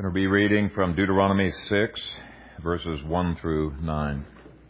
I'm going to be reading from Deuteronomy 6, verses 1 through 9.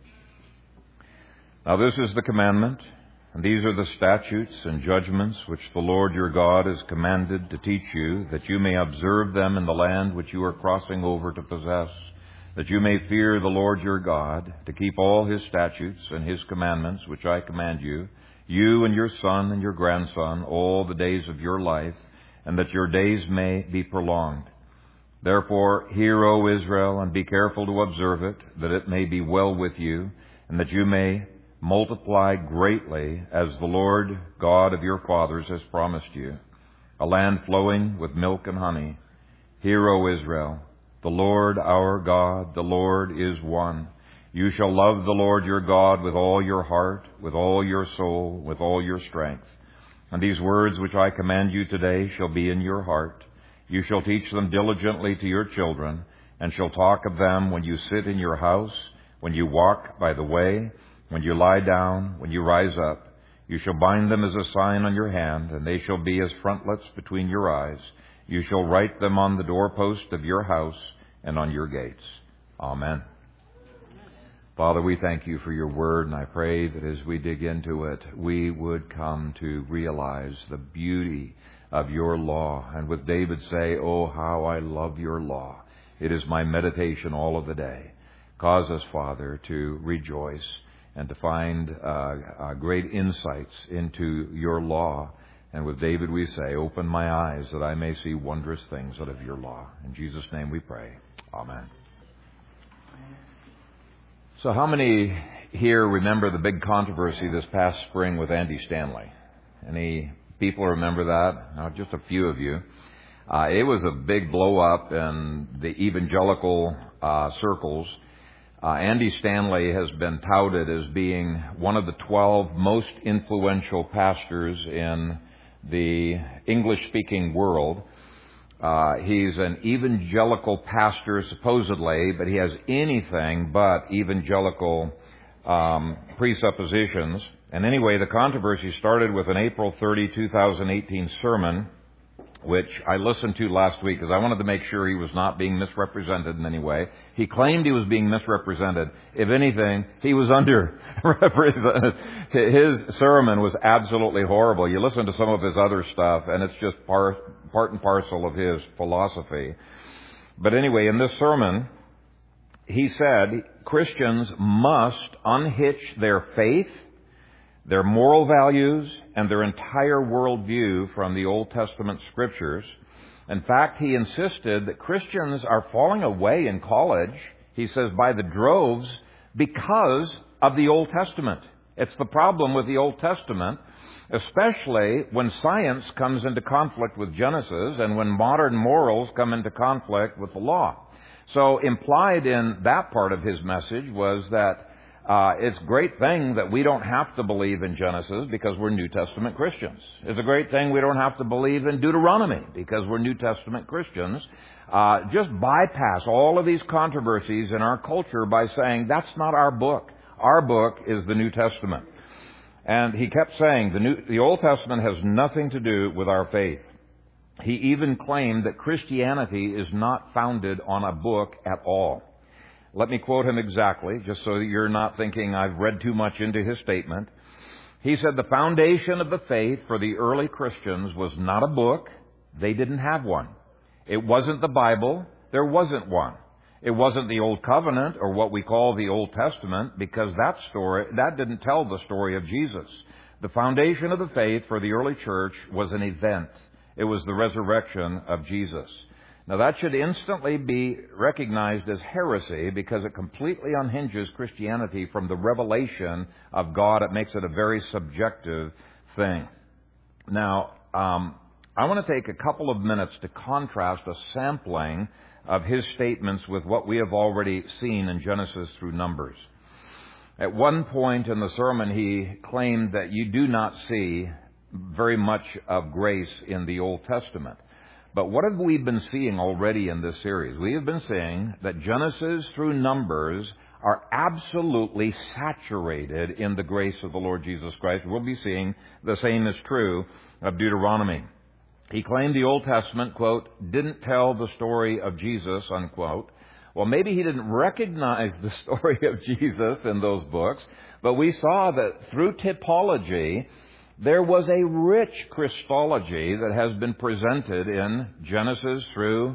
Now this is the commandment, and these are the statutes and judgments which the Lord your God has commanded to teach you, that you may observe them in the land which you are crossing over to possess, that you may fear the Lord your God, to keep all His statutes and His commandments which I command you, you and your son and your grandson, all the days of your life, and that your days may be prolonged. Therefore, hear, O Israel, and be careful to observe it, that it may be well with you, and that you may multiply greatly, as the Lord God of your fathers has promised you, a land flowing with milk and honey. Hear, O Israel, the Lord our God, the Lord is one. You shall love the Lord your God with all your heart, with all your soul, with all your strength. And these words which I command you today shall be in your heart. You shall teach them diligently to your children, and shall talk of them when you sit in your house, when you walk by the way, when you lie down, when you rise up. You shall bind them as a sign on your hand, and they shall be as frontlets between your eyes. You shall write them on the doorpost of your house and on your gates. Amen. Father, we thank you for your word, and I pray that as we dig into it, we would come to realize the beauty of your law. And with David say, oh, how I love your law. It is my meditation all of the day. Cause us, Father, to rejoice and to find great insights into your law. And with David we say, open my eyes that I may see wondrous things out of your law. In Jesus' name we pray. Amen. So how many here remember the big controversy this past spring with Andy Stanley? Any people remember that? No, just a few of you. It was a big blow up in the evangelical circles. Andy Stanley has been touted as being one of the 12 most influential pastors in the English-speaking world. He's an evangelical pastor, supposedly, but he has anything but evangelical presuppositions. And anyway, the controversy started with an April 30, 2018 sermon, which I listened to last week because I wanted to make sure he was not being misrepresented in any way. He claimed he was being misrepresented. If anything, he was underrepresented. His sermon was absolutely horrible. You listen to some of his other stuff, and it's just part and parcel of his philosophy. But anyway, in this sermon, he said Christians must unhitch their faith, their moral values, and their entire worldview from the Old Testament scriptures. In fact, he insisted that Christians are falling away in college, he says, by the droves because of the Old Testament. It's the problem with the Old Testament, especially when science comes into conflict with Genesis and when modern morals come into conflict with the law. So implied in that part of his message was that it's a great thing that we don't have to believe in Genesis because we're New Testament Christians. It's a great thing we don't have to believe in Deuteronomy because we're New Testament Christians. Just bypass all of these controversies in our culture by saying that's not our book. Our book is the New Testament. And he kept saying the Old Testament has nothing to do with our faith. He even claimed that Christianity is not founded on a book at all. Let me quote him exactly, just so that you're not thinking I've read too much into his statement. He said the foundation of the faith for the early Christians was not a book. They didn't have one. It wasn't the Bible. There wasn't one. It wasn't the Old Covenant or what we call the Old Testament, because that didn't tell the story of Jesus. The foundation of the faith for the early church was an event. It was the resurrection of Jesus. Now that should instantly be recognized as heresy because it completely unhinges Christianity from the revelation of God. It makes it a very subjective thing. Now, I want to take a couple of minutes to contrast a sampling of his statements with what we have already seen in Genesis through Numbers. At one point in the sermon, he claimed that you do not see very much of grace in the Old Testament. But what have we been seeing already in this series? We have been seeing that Genesis through Numbers are absolutely saturated in the grace of the Lord Jesus Christ. We'll be seeing the same is true of Deuteronomy. He claimed the Old Testament, quote, didn't tell the story of Jesus, unquote. Well, maybe he didn't recognize the story of Jesus in those books, but we saw that through typology, there was a rich Christology that has been presented in Genesis through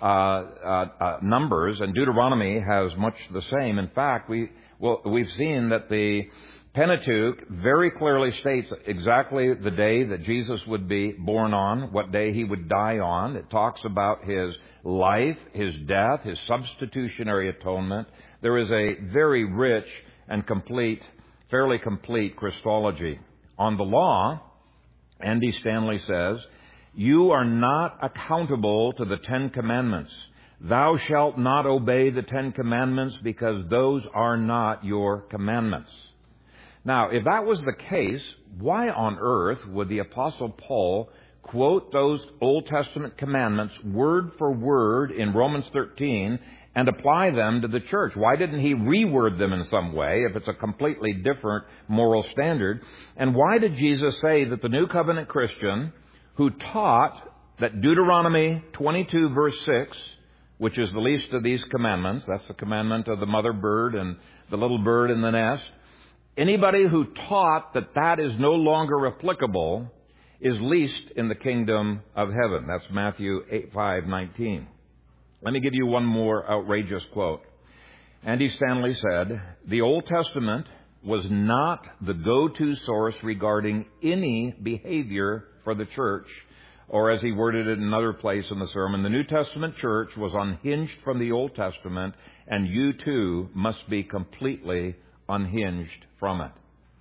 Numbers, and Deuteronomy has much the same. In fact, we've seen that the Pentateuch very clearly states exactly the day that Jesus would be born on, what day he would die on. It talks about his life, his death, his substitutionary atonement. There is a very rich and complete, fairly complete Christology. On the law, Andy Stanley says, you are not accountable to the 10 Commandments. Thou shalt not obey the 10 Commandments because those are not your commandments. Now, if that was the case, why on earth would the Apostle Paul quote those Old Testament commandments word for word in Romans 13 and apply them to the church? Why didn't he reword them in some way if it's a completely different moral standard? And why did Jesus say that the New Covenant Christian who taught that Deuteronomy 22 verse 6, which is the least of these commandments, that's the commandment of the mother bird and the little bird in the nest, anybody who taught that that is no longer applicable is least in the kingdom of heaven. That's Matthew 5:19. Let me give you one more outrageous quote. Andy Stanley said, the Old Testament was not the go-to source regarding any behavior for the church, or as he worded it in another place in the sermon, the New Testament church was unhinged from the Old Testament, and you too must be completely unhinged from it.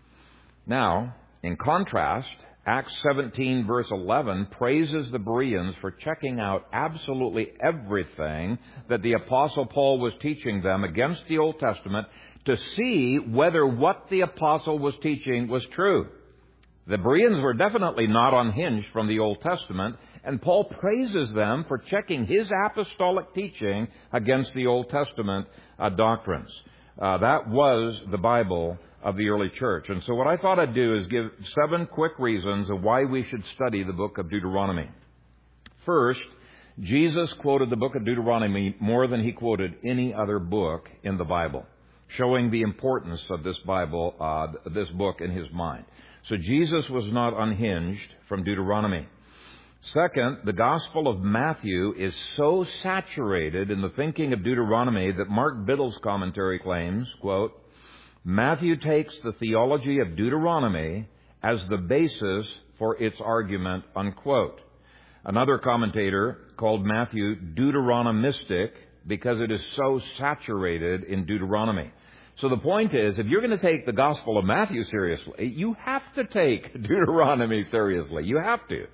Now, in contrast, Acts 17 verse 11 praises the Bereans for checking out absolutely everything that the Apostle Paul was teaching them against the Old Testament to see whether what the Apostle was teaching was true. The Bereans were definitely not unhinged from the Old Testament, and Paul praises them for checking his apostolic teaching against the Old Testament doctrines. That was the Bible of the early church. And so what I thought I'd do is give 7 quick reasons of why we should study the book of Deuteronomy. First, Jesus quoted the book of Deuteronomy more than he quoted any other book in the Bible, showing the importance of this this book in his mind. So Jesus was not unhinged from Deuteronomy. Second, the Gospel of Matthew is so saturated in the thinking of Deuteronomy that Mark Biddle's commentary claims, quote, Matthew takes the theology of Deuteronomy as the basis for its argument, unquote. Another commentator called Matthew Deuteronomistic because it is so saturated in Deuteronomy. So the point is, if you're going to take the Gospel of Matthew seriously, you have to take Deuteronomy seriously. You have to.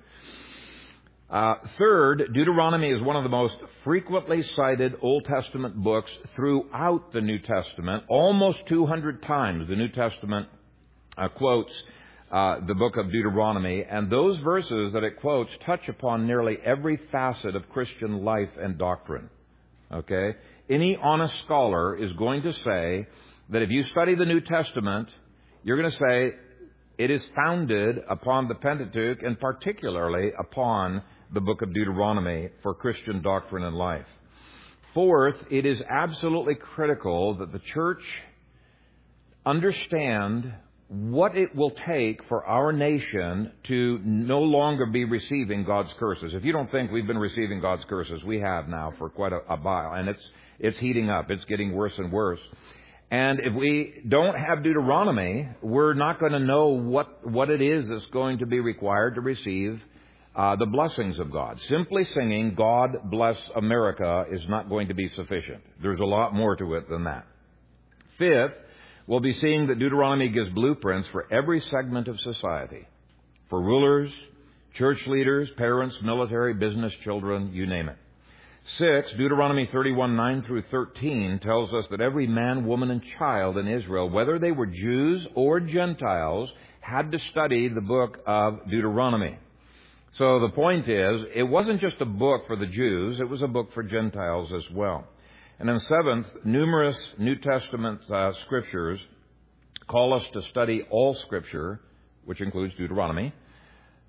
Third, Deuteronomy is one of the most frequently cited Old Testament books throughout the New Testament. Almost 200 times the New Testament quotes the book of Deuteronomy, and those verses that it quotes touch upon nearly every facet of Christian life and doctrine. Okay? Any honest scholar is going to say that if you study the New Testament, you're going to say it is founded upon the Pentateuch and particularly upon the book of Deuteronomy for Christian doctrine and life. Fourth, it is absolutely critical that the church understand what it will take for our nation to no longer be receiving God's curses. If you don't think we've been receiving God's curses, we have now for quite a while, and it's heating up. It's getting worse and worse. And if we don't have Deuteronomy, we're not going to know what it is that's going to be required to receive the blessings of God. Simply singing, God bless America, is not going to be sufficient. There's a lot more to it than that. Fifth, we'll be seeing that Deuteronomy gives blueprints for every segment of society. For rulers, church leaders, parents, military, business, children, you name it. 6, Deuteronomy 31:9 through 13 tells us that every man, woman, and child in Israel, whether they were Jews or Gentiles, had to study the book of Deuteronomy. So the point is, it wasn't just a book for the Jews, it was a book for Gentiles as well. And then 7th, numerous New Testament scriptures call us to study all Scripture, which includes Deuteronomy,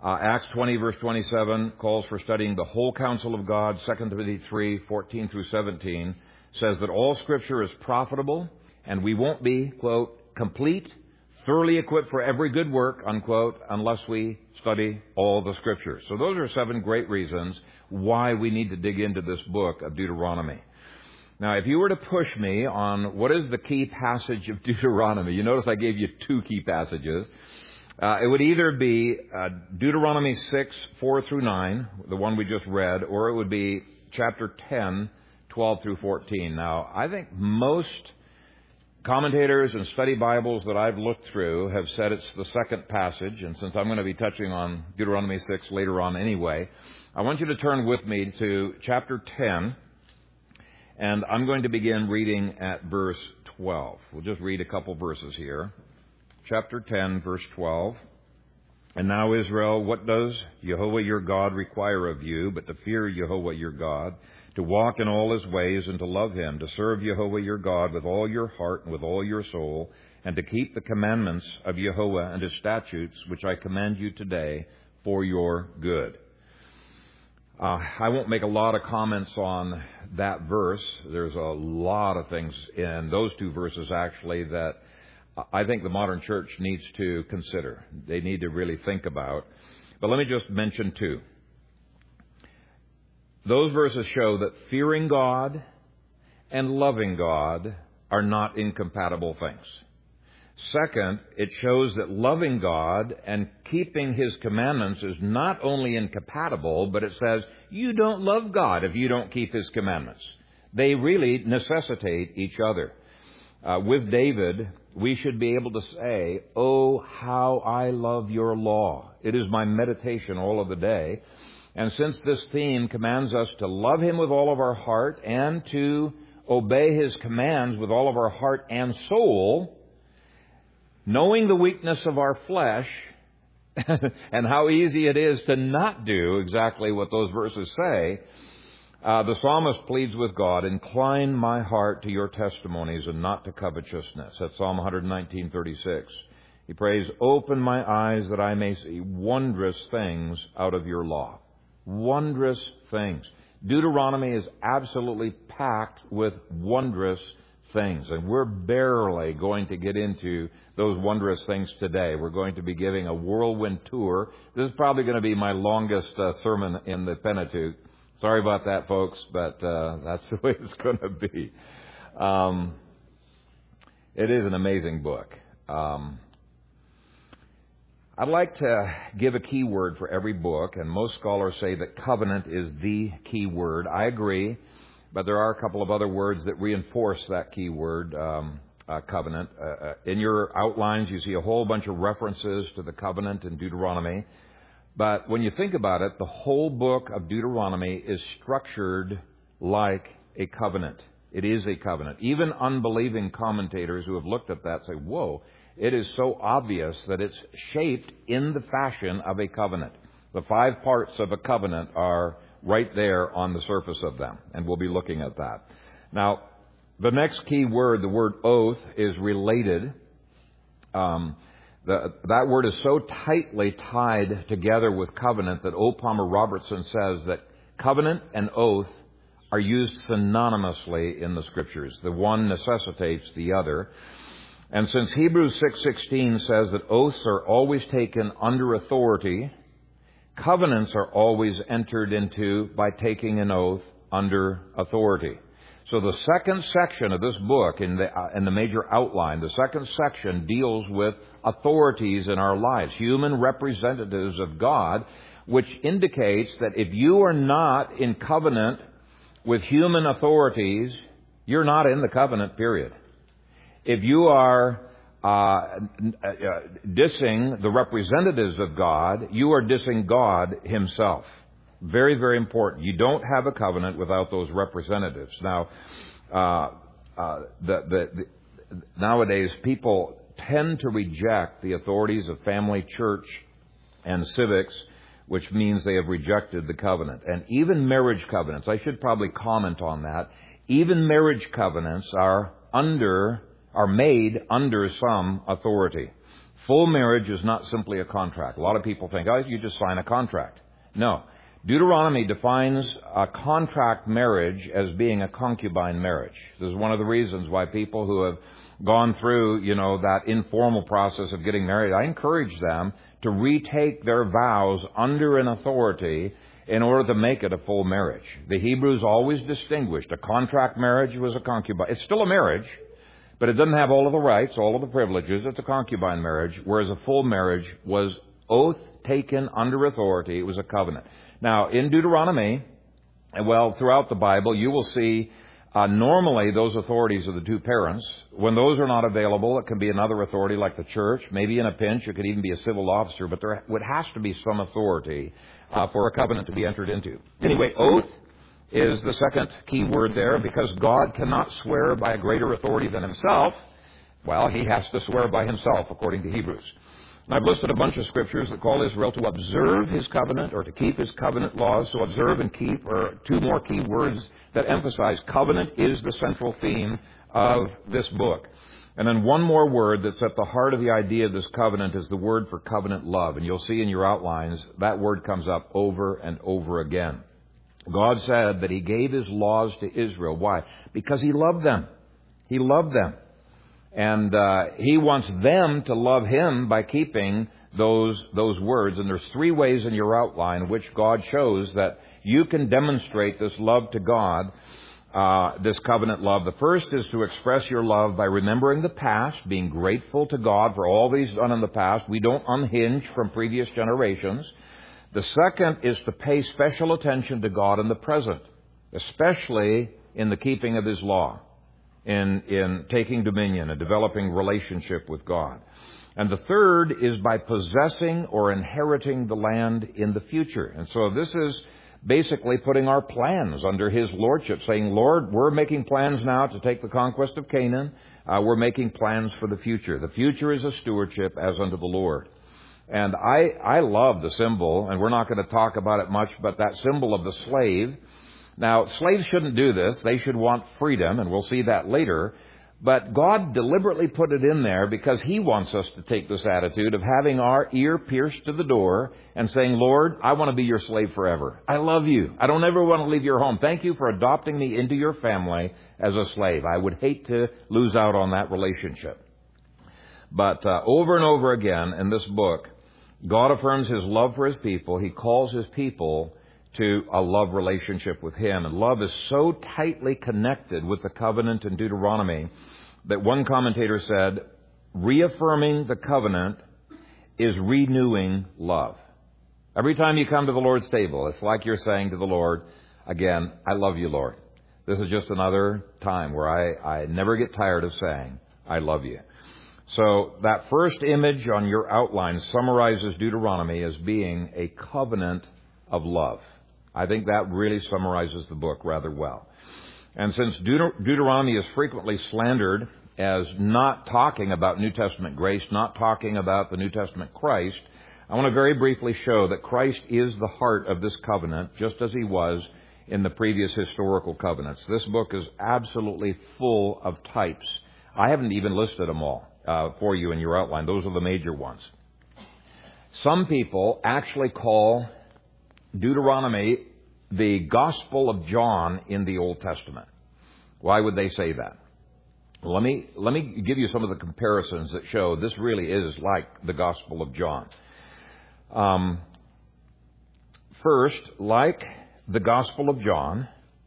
Acts 20, verse 27, calls for studying the whole counsel of God. 2 Timothy 3, 14 through 17 says that all Scripture is profitable, and we won't be, quote, complete, thoroughly equipped for every good work, unquote, unless we study all the Scriptures. So those are 7 great reasons why we need to dig into this book of Deuteronomy. Now, if you were to push me on what is the key passage of Deuteronomy, you notice I gave you 2 key passages. It would either be Deuteronomy 6, 4 through 9, the one we just read, or it would be chapter 10, 12 through 14. Now, I think most commentators and study Bibles that I've looked through have said it's the second passage, and since I'm going to be touching on Deuteronomy 6 later on anyway, I want you to turn with me to chapter 10, and I'm going to begin reading at verse 12. We'll just read a couple verses here. Chapter 10, verse 12. And now, Israel, what does Jehovah your God require of you but to fear Jehovah your God, to walk in all His ways and to love Him, to serve Jehovah your God with all your heart and with all your soul, and to keep the commandments of Jehovah and His statutes, which I command you today for your good. I won't make a lot of comments on that verse. There's a lot of things in those 2 verses, actually, that I think the modern church needs to consider. They need to really think about. But let me just mention 2. Those verses show that fearing God and loving God are not incompatible things. Second, it shows that loving God and keeping His commandments is not only incompatible, but it says you don't love God if you don't keep His commandments. They really necessitate each other. With David, we should be able to say, "Oh, how I love your law. It is my meditation all of the day." And since this theme commands us to love Him with all of our heart and to obey His commands with all of our heart and soul, knowing the weakness of our flesh and how easy it is to not do exactly what those verses say, the psalmist pleads with God, "Incline my heart to your testimonies and not to covetousness." That's Psalm 119:36. He prays, "Open my eyes that I may see wondrous things out of your law." Wondrous things. Deuteronomy is absolutely packed with wondrous things, and we're barely going to get into those wondrous things today. We're going to be giving a whirlwind tour. This is probably going to be my longest sermon in the Pentateuch. Sorry about that, folks, but that's the way it's going to be. It is an amazing book. I'd like to give a key word for every book, and most scholars say that covenant is the key word. I agree, but there are a couple of other words that reinforce that key word, covenant. In your outlines, you see a whole bunch of references to the covenant in Deuteronomy. But when you think about it, the whole book of Deuteronomy is structured like a covenant. It is a covenant. Even unbelieving commentators who have looked at that say, whoa, it is so obvious that it's shaped in the fashion of a covenant. The 5 parts of a covenant are right there on the surface of them, and we'll be looking at that. Now, the next key word, the word oath, is related. That word is so tightly tied together with covenant that O. Palmer Robertson says that covenant and oath are used synonymously in the Scriptures. The one necessitates the other. And since Hebrews 6:16 says that oaths are always taken under authority, covenants are always entered into by taking an oath under authority. So the second section of this book, in the major outline, the second section deals with authorities in our lives, human representatives of God, which indicates that if you are not in covenant with human authorities, you're not in the covenant, period. If you are dissing the representatives of God, you are dissing God Himself. Very, very important. You don't have a covenant without those representatives. Now, nowadays, people tend to reject the authorities of family, church, and civics, which means they have rejected the covenant. And even marriage covenants, I should probably comment on that, even marriage covenants are made under some authority. Full marriage is not simply a contract. A lot of people think, oh, you just sign a contract. No. Deuteronomy defines a contract marriage as being a concubine marriage. This is one of the reasons why people who have gone through, that informal process of getting married, I encourage them to retake their vows under an authority in order to make it a full marriage. The Hebrews always distinguished a contract marriage was a concubine. It's still a marriage, but it doesn't have all of the rights, all of the privileges. It's a concubine marriage, whereas a full marriage was oath taken under authority. It was a covenant. Now, in Deuteronomy, throughout the Bible, you will see normally those authorities are the two parents. When those are not available, it can be another authority like the church. Maybe in a pinch, it could even be a civil officer, but there has to be some authority for a covenant to be entered into. Anyway, oath is the second key word there, because God cannot swear by a greater authority than himself. Well, he has to swear by himself, according to Hebrews. And I've listed a bunch of scriptures that call Israel to observe his covenant or to keep his covenant laws. So observe and keep are two more key words that emphasize covenant is the central theme of this book. And then one more word that's at the heart of the idea of this covenant is the word for covenant love. And you'll see in your outlines that word comes up over and over again. God said that he gave his laws to Israel. Why? Because he loved them. He loved them. And he wants them to love him by keeping those words. And there's three ways in your outline which God shows that you can demonstrate this love to God, this covenant love. The first is to express your love by remembering the past, being grateful to God for all that he's done in the past. We don't unhinge from previous generations. The second is to pay special attention to God in the present, especially in the keeping of his law, in taking dominion and developing relationship with God. And the third is by possessing or inheriting the land in the future. And so this is basically putting our plans under his lordship, saying, Lord, we're making plans now to take the conquest of Canaan. We're making plans for the future. The future is a stewardship as unto the Lord. And I love the symbol, and we're not going to talk about it much, but that symbol of the slave. Now, slaves shouldn't do this. They should want freedom, and we'll see that later. But God deliberately put it in there because he wants us to take this attitude of having our ear pierced to the door and saying, Lord, I want to be your slave forever. I love you. I don't ever want to leave your home. Thank you for adopting me into your family as a slave. I would hate to lose out on that relationship. But over and over again in this book, God affirms his love for his people. He calls his people to a love relationship with him. And love is so tightly connected with the covenant in Deuteronomy that one commentator said, reaffirming the covenant is renewing love. Every time you come to the Lord's table, it's like you're saying to the Lord, again, I love you, Lord. This is just another time where I never get tired of saying, I love you. So that first image on your outline summarizes Deuteronomy as being a covenant of love. I think that really summarizes the book rather well. And since Deuteronomy is frequently slandered as not talking about New Testament grace, not talking about the New Testament Christ, I want to very briefly show that Christ is the heart of this covenant, just as he was in the previous historical covenants. This book is absolutely full of types. I haven't even listed them all for you in your outline. Those are the major ones. Some people actually call Deuteronomy the Gospel of John in the Old Testament. Why would they say that? Let me give you some of the comparisons that show this really is like the Gospel of John. First, like the Gospel of John,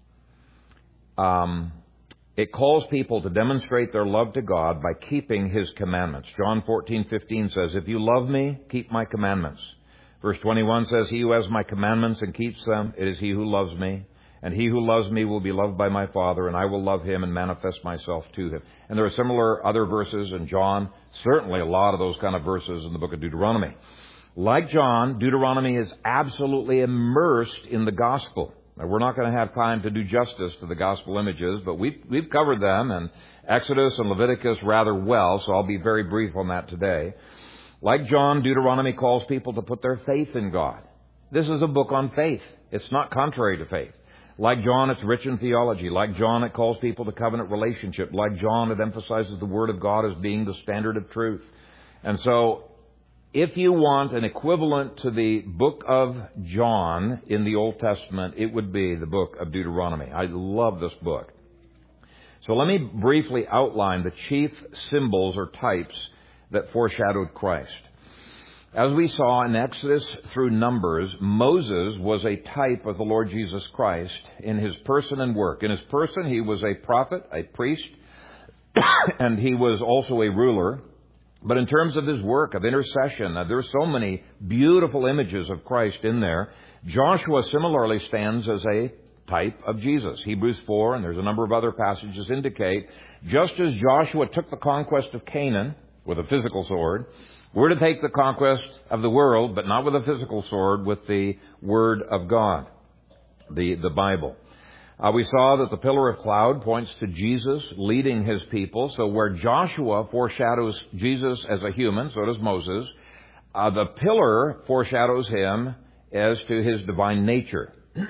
it calls people to demonstrate their love to God by keeping his commandments. John 14:15 says, if you love me, keep my commandments. Verse 21 says, he who has my commandments and keeps them, it is he who loves me. And he who loves me will be loved by my Father, and I will love him and manifest myself to him. And there are similar other verses in John, certainly a lot of those kind of verses in the book of Deuteronomy. Like John, Deuteronomy is absolutely immersed in the gospel. Now, we're not going to have time to do justice to the gospel images, but we've covered them in Exodus and Leviticus rather well, so I'll be very brief on that today. Like John, Deuteronomy calls people to put their faith in God. This is a book on faith. It's not contrary to faith. Like John, it's rich in theology. Like John, it calls people to covenant relationship. Like John, it emphasizes the Word of God as being the standard of truth. And so, if you want an equivalent to the book of John in the Old Testament, it would be the book of Deuteronomy. I love this book. So let me briefly outline the chief symbols or types that foreshadowed Christ. As we saw in Exodus through Numbers, Moses was a type of the Lord Jesus Christ in his person and work. In his person, he was a prophet, a priest, and he was also a ruler. But in terms of his work of intercession, there are so many beautiful images of Christ in there. Joshua similarly stands as a type of Jesus. Hebrews 4, and there's a number of other passages indicate, just as Joshua took the conquest of Canaan with a physical sword, we're to take the conquest of the world, but not with a physical sword, with the Word of God, the Bible. We saw that the pillar of cloud points to Jesus leading his people. So where Joshua foreshadows Jesus as a human, so does Moses. The pillar foreshadows him as to his divine nature.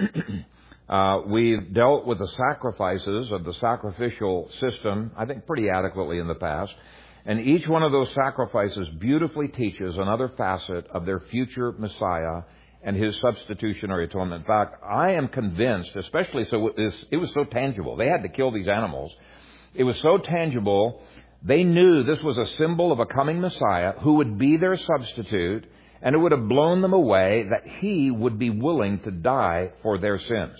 We've dealt with the sacrifices of the sacrificial system, I think, pretty adequately in the past. And each one of those sacrifices beautifully teaches another facet of their future Messiah and his substitutionary atonement. In fact, I am convinced, especially so it was so tangible. They had to kill these animals. It was so tangible, they knew this was a symbol of a coming Messiah who would be their substitute, and it would have blown them away that he would be willing to die for their sins.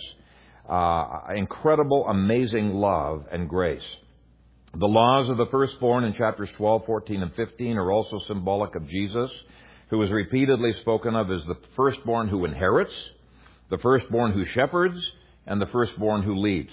Incredible, amazing love and grace. The laws of the firstborn in chapters 12, 14, and 15 are also symbolic of Jesus, who is repeatedly spoken of as the firstborn who inherits, the firstborn who shepherds, and the firstborn who leads.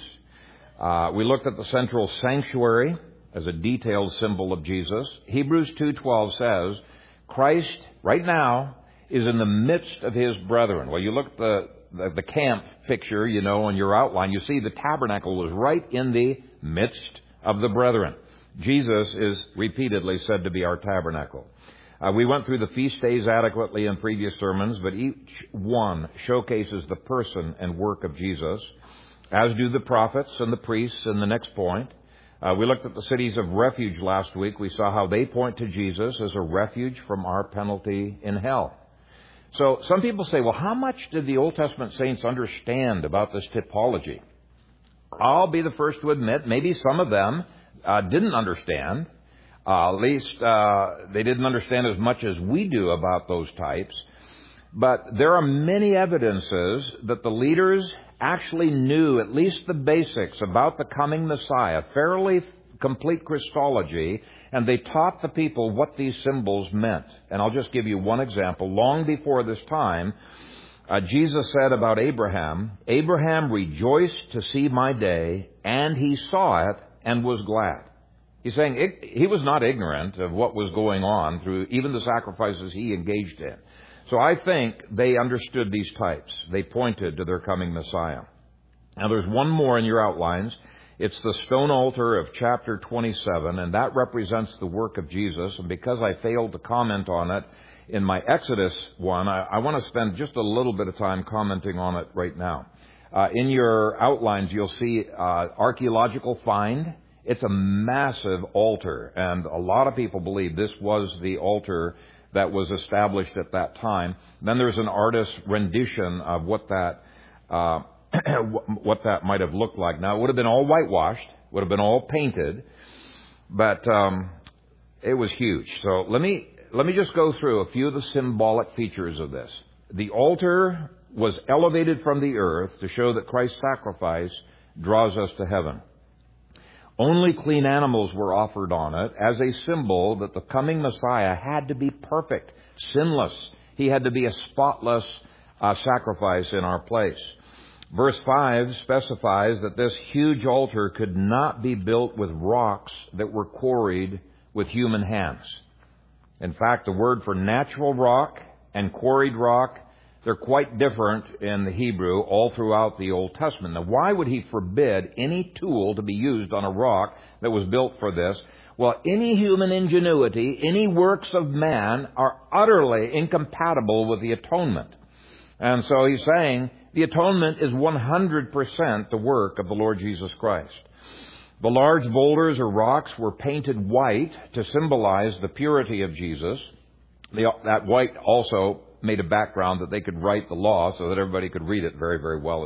We looked at the central sanctuary as a detailed symbol of Jesus. Hebrews 2:12 says, Christ, right now, is in the midst of his brethren. Well, you look at the camp picture, on your outline, you see the tabernacle was right in the midst of the brethren. Jesus is repeatedly said to be our tabernacle. We went through the feast days adequately in previous sermons, but each one showcases the person and work of Jesus, as do the prophets and the priests in the next point. We looked at the cities of refuge last week. We saw how they point to Jesus as a refuge from our penalty in hell. So some people say, well, how much did the Old Testament saints understand about this typology? I'll be the first to admit maybe some of them didn't understand. At least they didn't understand as much as we do about those types. But there are many evidences that the leaders actually knew at least the basics about the coming Messiah, fairly complete Christology, and they taught the people what these symbols meant. And I'll just give you one example. Long before this time, Jesus said about Abraham, Abraham rejoiced to see my day, and he saw it and was glad. He's saying he was not ignorant of what was going on through even the sacrifices he engaged in. So I think they understood these types. They pointed to their coming Messiah. Now there's one more in your outlines. It's the stone altar of chapter 27, and that represents the work of Jesus. And because I failed to comment on it in my Exodus one, I want to spend just a little bit of time commenting on it right now. In your outlines, you'll see archaeological find. It's a massive altar, and a lot of people believe this was the altar that was established at that time. Then there's an artist's rendition of what that might have looked like. Now, it would have been all whitewashed, would have been all painted, but it was huge. So let me just go through a few of the symbolic features of this. The altar was elevated from the earth to show that Christ's sacrifice draws us to heaven. Only clean animals were offered on it as a symbol that the coming Messiah had to be perfect, sinless. He had to be a spotless sacrifice in our place. Verse 5 specifies that this huge altar could not be built with rocks that were quarried with human hands. In fact, the word for natural rock and quarried rock, they're quite different in the Hebrew all throughout the Old Testament. Now, why would he forbid any tool to be used on a rock that was built for this? Well, any human ingenuity, any works of man are utterly incompatible with the atonement. And so he's saying the atonement is 100% the work of the Lord Jesus Christ. The large boulders or rocks were painted white to symbolize the purity of Jesus. That white also made a background that they could write the law so that everybody could read it very, very well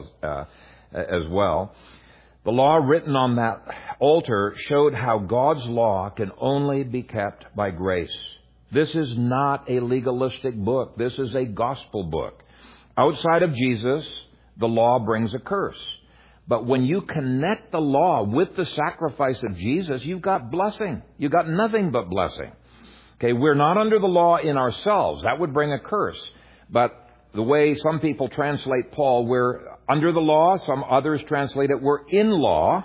as well. The law written on that altar showed how God's law can only be kept by grace. This is not a legalistic book. This is a gospel book. Outside of Jesus, the law brings a curse. But when you connect the law with the sacrifice of Jesus, you've got blessing. You've got nothing but blessing. Okay, we're not under the law in ourselves. That would bring a curse. But the way some people translate Paul, we're under the law. Some others translate it, we're in law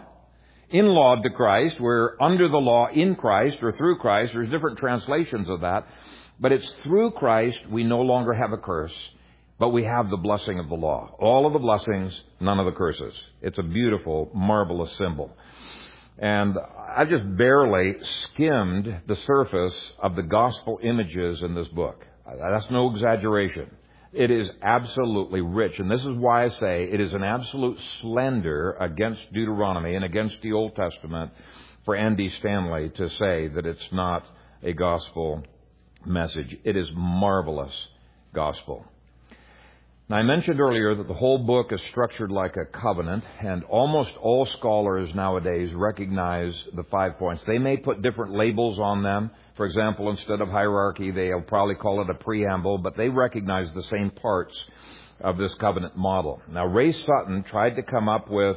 to Christ. We're under the law in Christ or through Christ. There's different translations of that. But it's through Christ we no longer have a curse, but we have the blessing of the law. All of the blessings, none of the curses. It's a beautiful, marvelous symbol. And I just barely skimmed the surface of the gospel images in this book. That's no exaggeration. It is absolutely rich. And this is why I say it is an absolute slander against Deuteronomy and against the Old Testament for Andy Stanley to say that it's not a gospel message. It is marvelous gospel. Now, I mentioned earlier that the whole book is structured like a covenant, and almost all scholars nowadays recognize the 5 points. They may put different labels on them. For example, instead of hierarchy, they'll probably call it a preamble, but they recognize the same parts of this covenant model. Now, Ray Sutton tried to come up with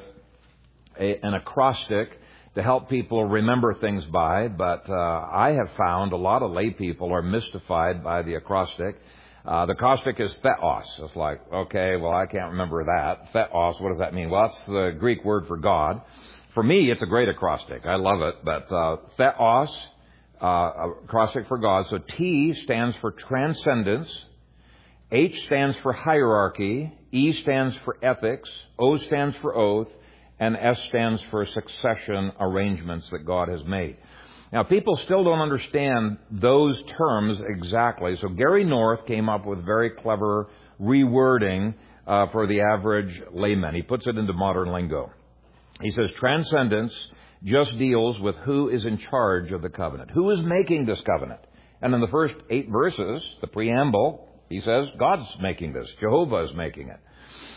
an acrostic to help people remember things by, but I have found a lot of lay people are mystified by the acrostic. The acrostic is theos. It's like, okay, well, I can't remember that. Theos, what does that mean? Well, that's the Greek word for God. For me, it's a great acrostic. I love it. But theos, acrostic for God. So T stands for transcendence. H stands for hierarchy. E stands for ethics. O stands for oath. And S stands for succession arrangements that God has made. Now, people still don't understand those terms exactly. So Gary North came up with very clever rewording for the average layman. He puts it into modern lingo. He says transcendence just deals with who is in charge of the covenant. Who is making this covenant? And in the first 8 verses, the preamble, he says God's making this. Jehovah is making it.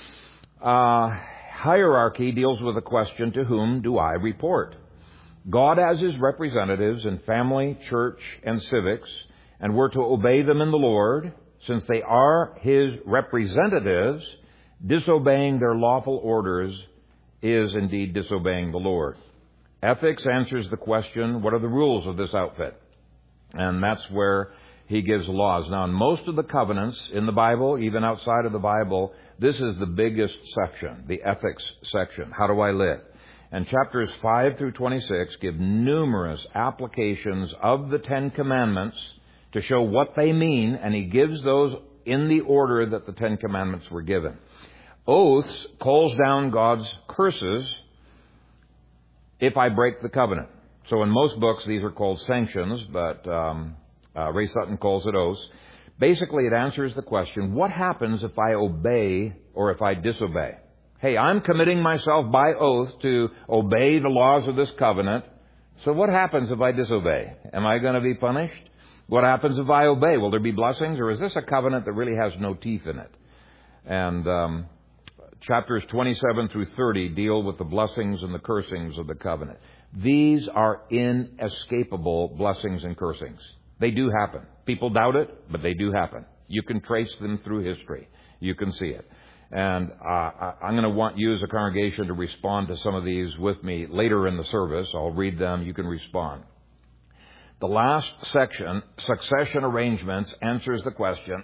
Hierarchy deals with the question, to whom do I report? God has His representatives in family, church, and civics, and we're to obey them in the Lord. Since they are His representatives, disobeying their lawful orders is indeed disobeying the Lord. Ethics answers the question, what are the rules of this outfit? And that's where He gives laws. Now, in most of the covenants in the Bible, even outside of the Bible, this is the biggest section, the ethics section. How do I live? And chapters 5 through 26 give numerous applications of the 10 Commandments to show what they mean, and He gives those in the order that the 10 Commandments were given. Oaths calls down God's curses if I break the covenant. So in most books, these are called sanctions, but Ray Sutton calls it oaths. Basically, it answers the question, what happens if I obey or if I disobey? Hey, I'm committing myself by oath to obey the laws of this covenant. So what happens if I disobey? Am I going to be punished? What happens if I obey? Will there be blessings? Or is this a covenant that really has no teeth in it? And chapters 27 through 30 deal with the blessings and the cursings of the covenant. These are inescapable blessings and cursings. They do happen. People doubt it, but they do happen. You can trace them through history. You can see it. And I'm going to want you as a congregation to respond to some of these with me later in the service. I'll read them. You can respond. The last section, succession arrangements, answers the question,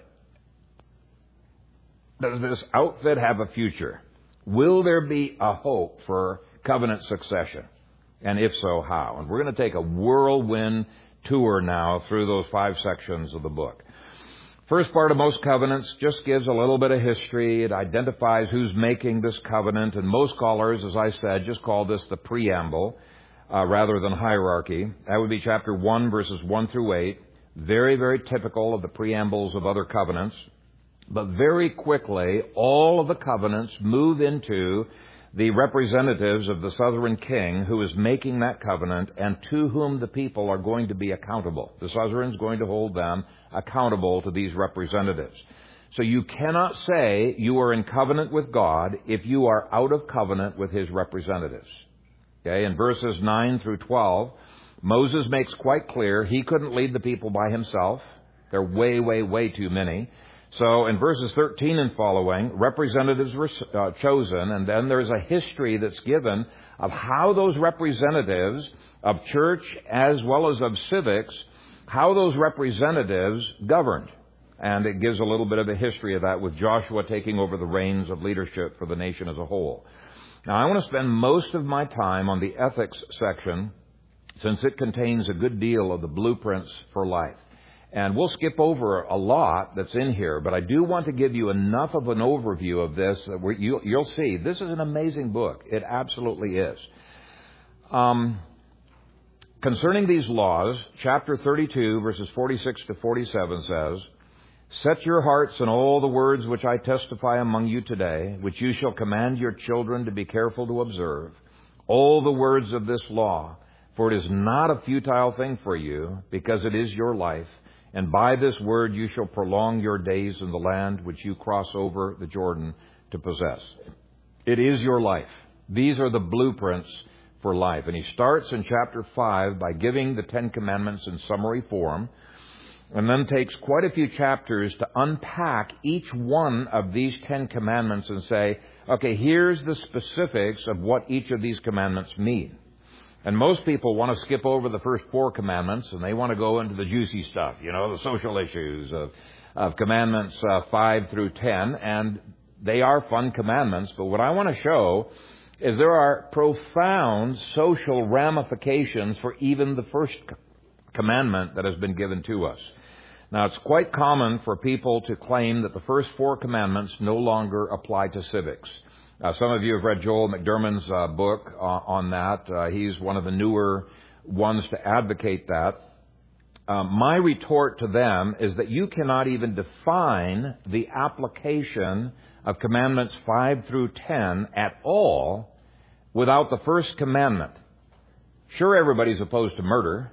does this outfit have a future? Will there be a hope for covenant succession? And if so, how? And we're going to take a whirlwind tour now through those 5 sections of the book. First part of most covenants just gives a little bit of history. It identifies who's making this covenant. And most scholars, as I said, just call this the preamble rather than hierarchy. That would be chapter 1, verses 1 through 8. Very, very typical of the preambles of other covenants. But very quickly, all of the covenants move into the representatives of the Southern king who is making that covenant and to whom the people are going to be accountable. The Southern's going to hold them accountable to these representatives. So you cannot say you are in covenant with God if you are out of covenant with His representatives. Okay, in verses 9 through 12, Moses makes quite clear he couldn't lead the people by himself. There are way too many. So in verses 13 and following, representatives were chosen, and then there's a history that's given of how those representatives of church as well as of civics, how those representatives governed. And it gives a little bit of a history of that with Joshua taking over the reins of leadership for the nation as a whole. Now, I want to spend most of my time on the ethics section since it contains a good deal of the blueprints for life. And we'll skip over a lot that's in here, but I do want to give you enough of an overview of this that you'll see this is an amazing book. It absolutely is. Concerning these laws, chapter 32, verses 46 to 47 says, "Set your hearts on all the words which I testify among you today, which you shall command your children to be careful to observe, all the words of this law, for it is not a futile thing for you, because it is your life. And by this word you shall prolong your days in the land which you cross over the Jordan to possess." It is your life. These are the blueprints for life. And he starts in chapter 5 by giving the Ten Commandments in summary form, and then takes quite a few chapters to unpack each one of these 10 commandments and say, okay, here's the specifics of what each of these commandments mean. And most people want to skip over the first 4 commandments, and they want to go into the juicy stuff, the social issues of commandments 5 through 10, and they are fun commandments. But what I want to show is there are profound social ramifications for even the first commandment that has been given to us. Now, it's quite common for people to claim that the first 4 commandments no longer apply to civics. Some of you have read Joel McDermott's book on that. He's one of the newer ones to advocate that. My retort to them is that you cannot even define the application of commandments 5 through 10 at all without the first commandment. Sure, everybody's opposed to murder,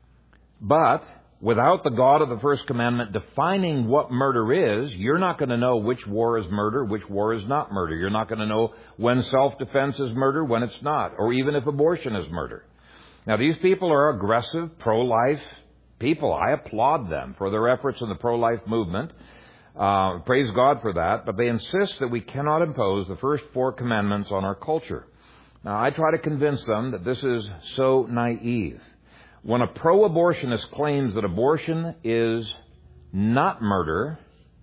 but without the God of the first commandment defining what murder is, you're not going to know which war is murder, which war is not murder. You're not going to know when self-defense is murder, when it's not, or even if abortion is murder. Now, these people are aggressive, pro-life people. I applaud them for their efforts in the pro-life movement. Praise God for that. But they insist that we cannot impose the first 4 commandments on our culture. Now, I try to convince them that this is so naive. When a pro-abortionist claims that abortion is not murder,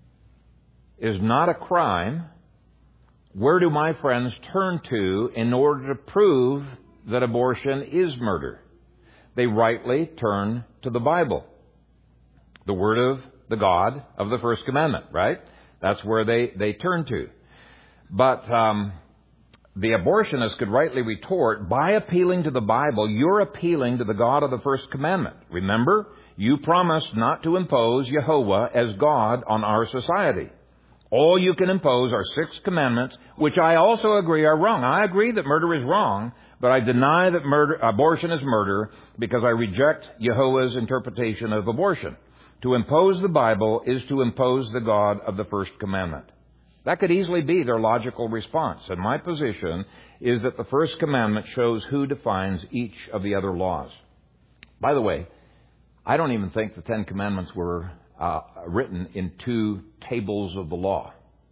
is not a crime, where do my friends turn to in order to prove that abortion is murder? They rightly turn to the Bible, the Word of the God of the First Commandment, right? That's where they turn to. But the abortionist could rightly retort, by appealing to the Bible, you're appealing to the God of the First Commandment. Remember, you promised not to impose Jehovah as God on our society. All you can impose are 6 commandments, which I also agree are wrong. I agree that murder is wrong, but I deny that abortion is murder because I reject Jehovah's interpretation of abortion. To impose the Bible is to impose the God of the First Commandment. That could easily be their logical response. And my position is that the First Commandment shows who defines each of the other laws. By the way, I don't even think the 10 Commandments were written in 2 tables of the law.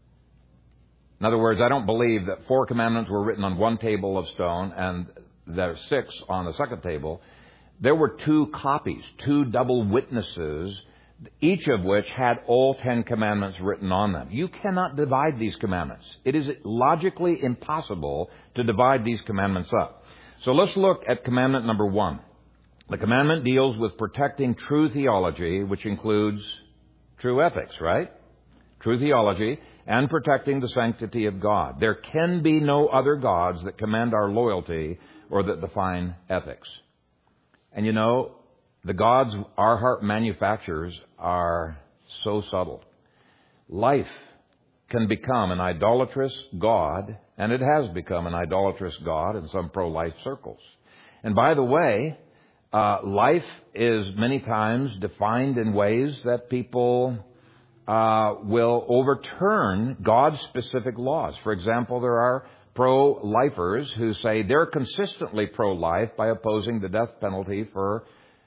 In other words, I don't believe that 4 commandments were written on 1 table of stone and there are 6 on the second table. There were 2 copies, 2 double witnesses, each of which had all 10 commandments written on them. You cannot divide these commandments. It is logically impossible to divide these commandments up. So let's look at commandment number 1. The commandment deals with protecting true theology, which includes true ethics, right? True theology and protecting the sanctity of God. There can be no other gods that command our loyalty or that define ethics. And the gods our heart manufactures are so subtle. Life can become an idolatrous god, and it has become an idolatrous god in some pro-life circles. And by the way, life is many times defined in ways that people will overturn God's specific laws. For example, there are pro-lifers who say they're consistently pro-life by opposing the death penalty for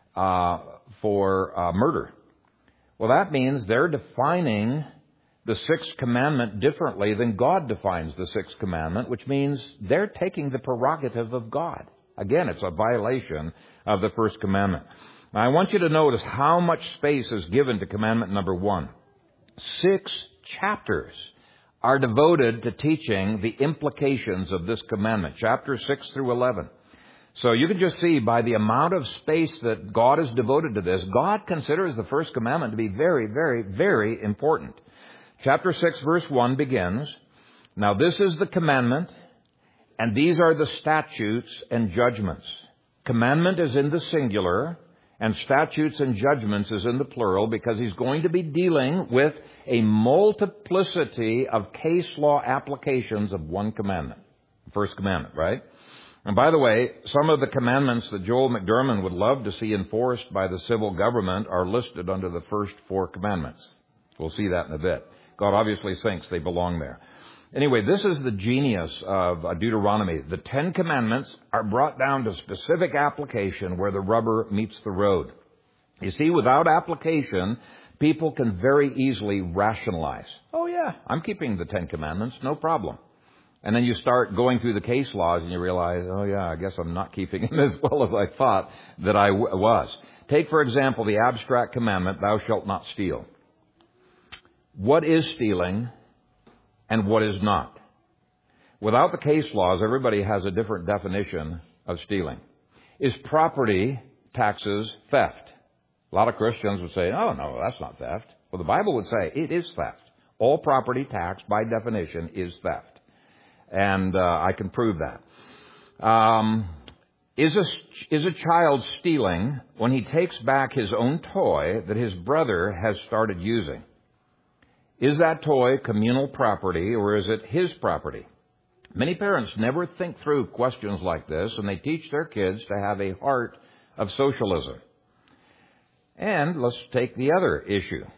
murder. Well, that means they're defining the Sixth Commandment differently than God defines the Sixth Commandment, which means they're taking the prerogative of God. Again, it's a violation of the First Commandment. Now, I want you to notice how much space is given to Commandment number 1. 6 chapters are devoted to teaching the implications of this commandment, chapters 6 through 11. So you can just see by the amount of space that God has devoted to this, God considers the First Commandment to be very, very, very important. Chapter 6, verse 1 begins, "Now this is the commandment, and these are the statutes and judgments." Commandment is in the singular, and statutes and judgments is in the plural, because he's going to be dealing with a multiplicity of case law applications of one commandment. First commandment, right? And by the way, some of the commandments that Joel McDermott would love to see enforced by the civil government are listed under the first 4 commandments. We'll see that in a bit. God obviously thinks they belong there. Anyway, this is the genius of Deuteronomy. The 10 commandments are brought down to specific application where the rubber meets the road. You see, without application, people can very easily rationalize. Oh yeah, I'm keeping the 10 commandments, no problem. And then you start going through the case laws and you realize, oh yeah, I guess I'm not keeping them as well as I thought that I was. Take, for example, the abstract commandment, thou shalt not steal. What is stealing and what is not? Without the case laws, everybody has a different definition of stealing. Is property taxes theft? A lot of Christians would say, oh, no, that's not theft. Well, the Bible would say it is theft. All property tax, by definition, is theft. And I can prove that. Is a child stealing when he takes back his own toy that his brother has started using? Is that toy communal property, or is it his property? Many parents never think through questions like this, and they teach their kids to have a heart of socialism. And let's take the other issue.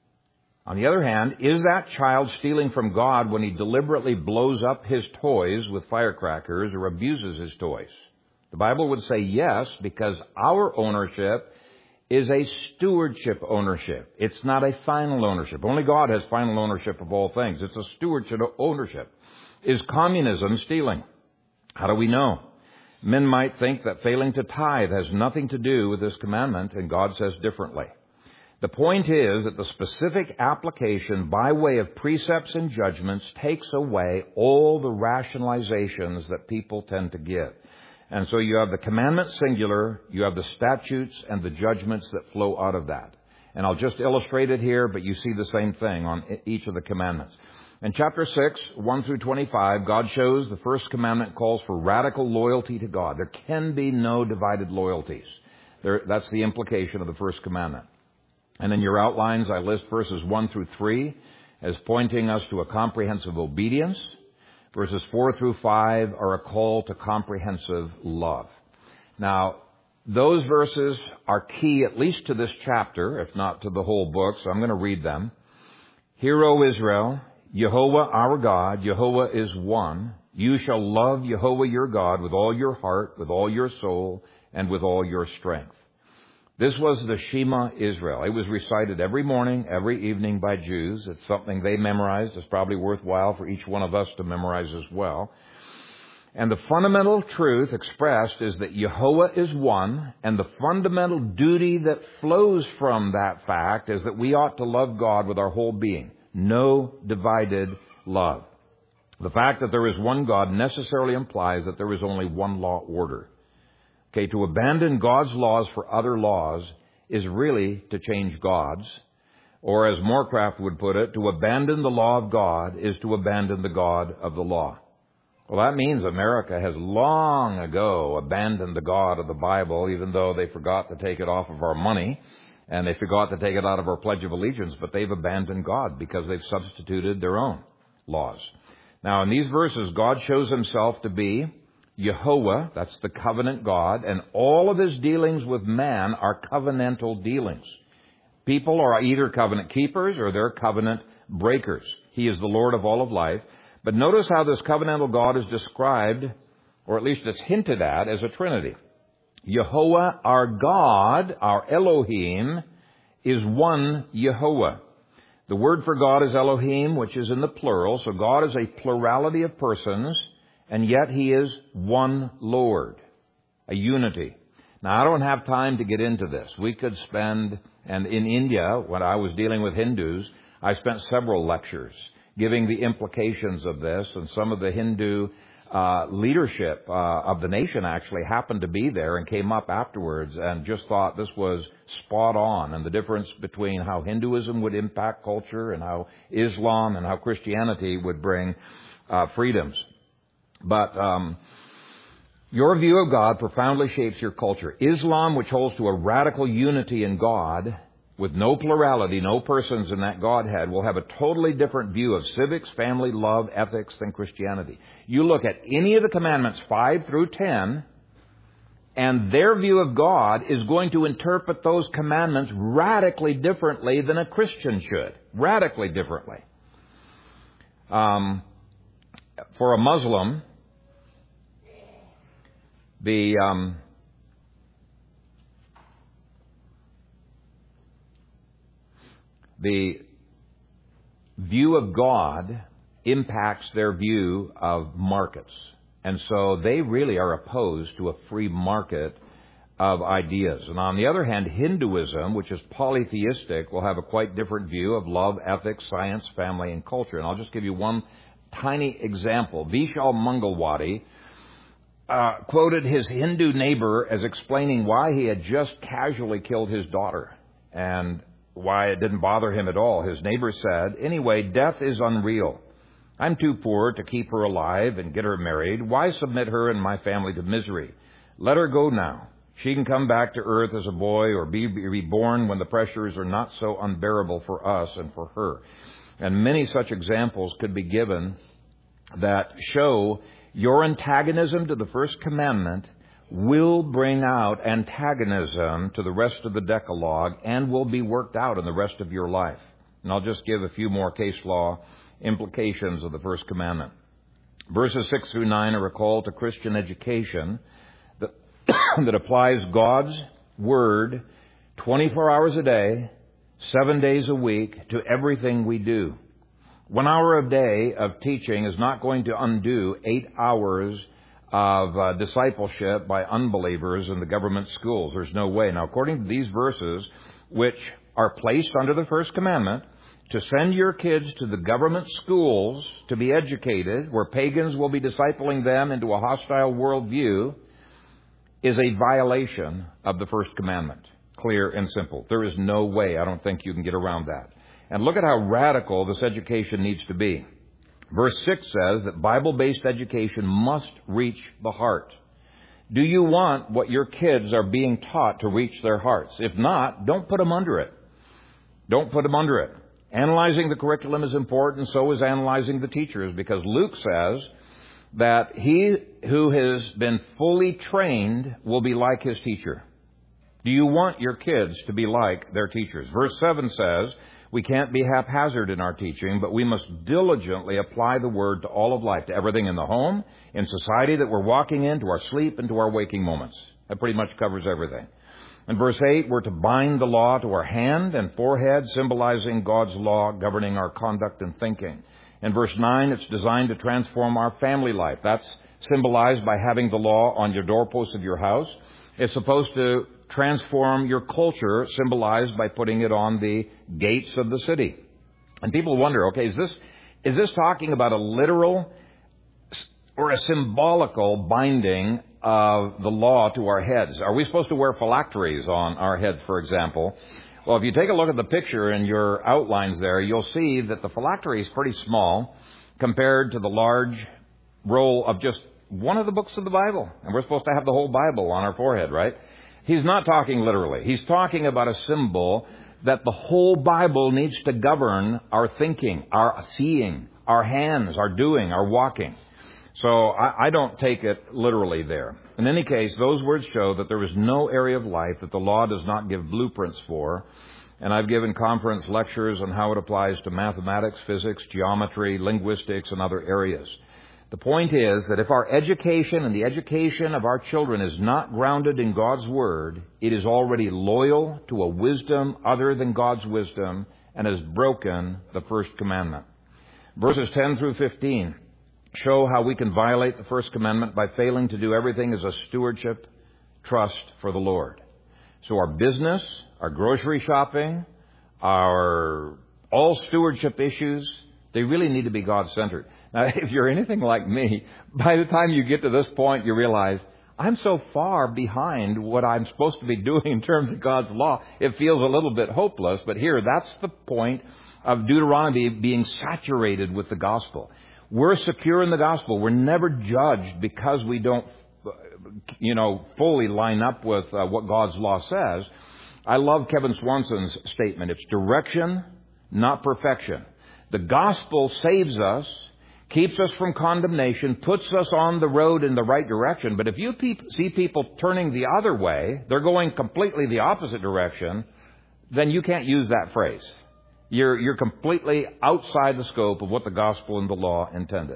On the other hand, is that child stealing from God when he deliberately blows up his toys with firecrackers or abuses his toys? The Bible would say yes, because our ownership is a stewardship ownership. It's not a final ownership. Only God has final ownership of all things. It's a stewardship ownership. Is communism stealing? How do we know? Men might think that failing to tithe has nothing to do with this commandment, and God says differently. The point is that the specific application by way of precepts and judgments takes away all the rationalizations that people tend to give. And so you have the commandment singular, you have the statutes and the judgments that flow out of that. And I'll just illustrate it here, but you see the same thing on each of the commandments. In chapter 6, 1 through 25, God shows the first commandment calls for radical loyalty to God. There can be no divided loyalties. That's the implication of the first commandment. And in your outlines, I list verses 1 through 3 as pointing us to a comprehensive obedience. Verses 4 through 5 are a call to comprehensive love. Now, those verses are key at least to this chapter, if not to the whole book, so I'm going to read them. Hear, O Israel, Jehovah our God, Jehovah is one. You shall love Jehovah your God with all your heart, with all your soul, and with all your strength. This was the Shema Israel. It was recited every morning, every evening by Jews. It's something they memorized. It's probably worthwhile for each one of us to memorize as well. And the fundamental truth expressed is that Jehovah is one, and the fundamental duty that flows from that fact is that we ought to love God with our whole being. No divided love. The fact that there is one God necessarily implies that there is only one law order. Okay, to abandon God's laws for other laws is really to change God's. Or as Morecraft would put it, to abandon the law of God is to abandon the God of the law. Well, that means America has long ago abandoned the God of the Bible, even though they forgot to take it off of our money and they forgot to take it out of our Pledge of Allegiance, but they've abandoned God because they've substituted their own. laws. Now, in these verses, God shows himself to be Yehovah, that's the covenant God, and all of his dealings with man are covenantal dealings. People are either covenant keepers or they're covenant breakers. He is the Lord of all of life. But notice how this covenantal God is described, or at least it's hinted at, as a trinity. Yehovah, our God, our Elohim, is one Yehovah. The word for God is Elohim, which is in the plural. So God is a plurality of persons, and yet he is one Lord, a unity. Now, I don't have time to get into this. We could spend, and in India, when I was dealing with Hindus, I spent several lectures giving the implications of this, and some of the Hindu leadership of the nation actually happened to be there and came up afterwards and just thought this was spot on, and the difference between how Hinduism would impact culture and how Islam and how Christianity would bring freedoms. But your view of God profoundly shapes your culture. Islam, which holds to a radical unity in God, with no plurality, no persons in that Godhead, will have a totally different view of civics, family, love, ethics than Christianity. You look at any of the commandments, 5 through 10, and their view of God is going to interpret those commandments radically differently than a Christian should. Radically differently. For a Muslim, the view of God impacts their view of markets. And so they really are opposed to a free market of ideas. And on the other hand, Hinduism, which is polytheistic, will have a quite different view of love, ethics, science, family, and culture. And I'll just give you one tiny example. Vishal Mangalwadi quoted his Hindu neighbor as explaining why he had just casually killed his daughter and why it didn't bother him at all. His neighbor said, "Anyway, death is unreal. I'm too poor to keep her alive and get her married. Why submit her and my family to misery? Let her go now. She can come back to earth as a boy or be reborn when the pressures are not so unbearable for us and for her." And many such examples could be given that show your antagonism to the first commandment will bring out antagonism to the rest of the Decalogue and will be worked out in the rest of your life. And I'll just give a few more case law implications of the first commandment. Verses 6 through 9 are a call to Christian education that applies God's Word 24 hours a day, 7 days a week to everything we do. 1 hour a day of teaching is not going to undo 8 hours of discipleship by unbelievers in the government schools. There's no way. Now, according to these verses, which are placed under the first commandment, to send your kids to the government schools to be educated, where pagans will be discipling them into a hostile worldview, is a violation of the first commandment. Clear and simple. There is no way, I don't think you can get around that. And look at how radical this education needs to be. Verse 6 says that Bible-based education must reach the heart. Do you want what your kids are being taught to reach their hearts? If not, don't put them under it. Don't put them under it. Analyzing the curriculum is important, so is analyzing the teachers, because Luke says that he who has been fully trained will be like his teacher. Do you want your kids to be like their teachers? Verse 7 says, we can't be haphazard in our teaching, but we must diligently apply the Word to all of life, to everything in the home, in society that we're walking in, to our sleep, and to our waking moments. That pretty much covers everything. In verse 8, we're to bind the law to our hand and forehead, symbolizing God's law governing our conduct and thinking. In verse 9, it's designed to transform our family life. That's symbolized by having the law on your doorposts of your house. It's supposed to transform your culture, symbolized by putting it on the gates of the city. And people wonder, okay, is this talking about a literal or a symbolical binding of the law to our heads? Are we supposed to wear phylacteries on our heads, for example? Well, if you take a look at the picture in your outlines there, you'll see that the phylactery is pretty small compared to the large roll of just one of the books of the Bible. And we're supposed to have the whole Bible on our forehead, right? He's not talking literally. He's talking about a symbol that the whole Bible needs to govern our thinking, our seeing, our hands, our doing, our walking. So I don't take it literally there. In any case, those words show that there is no area of life that the law does not give blueprints for. And I've given conference lectures on how it applies to mathematics, physics, geometry, linguistics, and other areas. The point is that if our education and the education of our children is not grounded in God's Word, it is already loyal to a wisdom other than God's wisdom and has broken the first commandment. Verses 10 through 15 show how we can violate the first commandment by failing to do everything as a stewardship trust for the Lord. So our business, our grocery shopping, our all stewardship issues, they really need to be God-centered. Now, if you're anything like me, by the time you get to this point, you realize, I'm so far behind what I'm supposed to be doing in terms of God's law, it feels a little bit hopeless. But here, that's the point of Deuteronomy being saturated with the gospel. We're secure in the gospel. We're never judged because we don't, fully line up with what God's law says. I love Kevin Swanson's statement. It's direction, not perfection. The gospel saves us, keeps us from condemnation, puts us on the road in the right direction. But if you see people turning the other way, they're going completely the opposite direction, then you can't use that phrase. You're completely outside the scope of what the gospel and the law intended.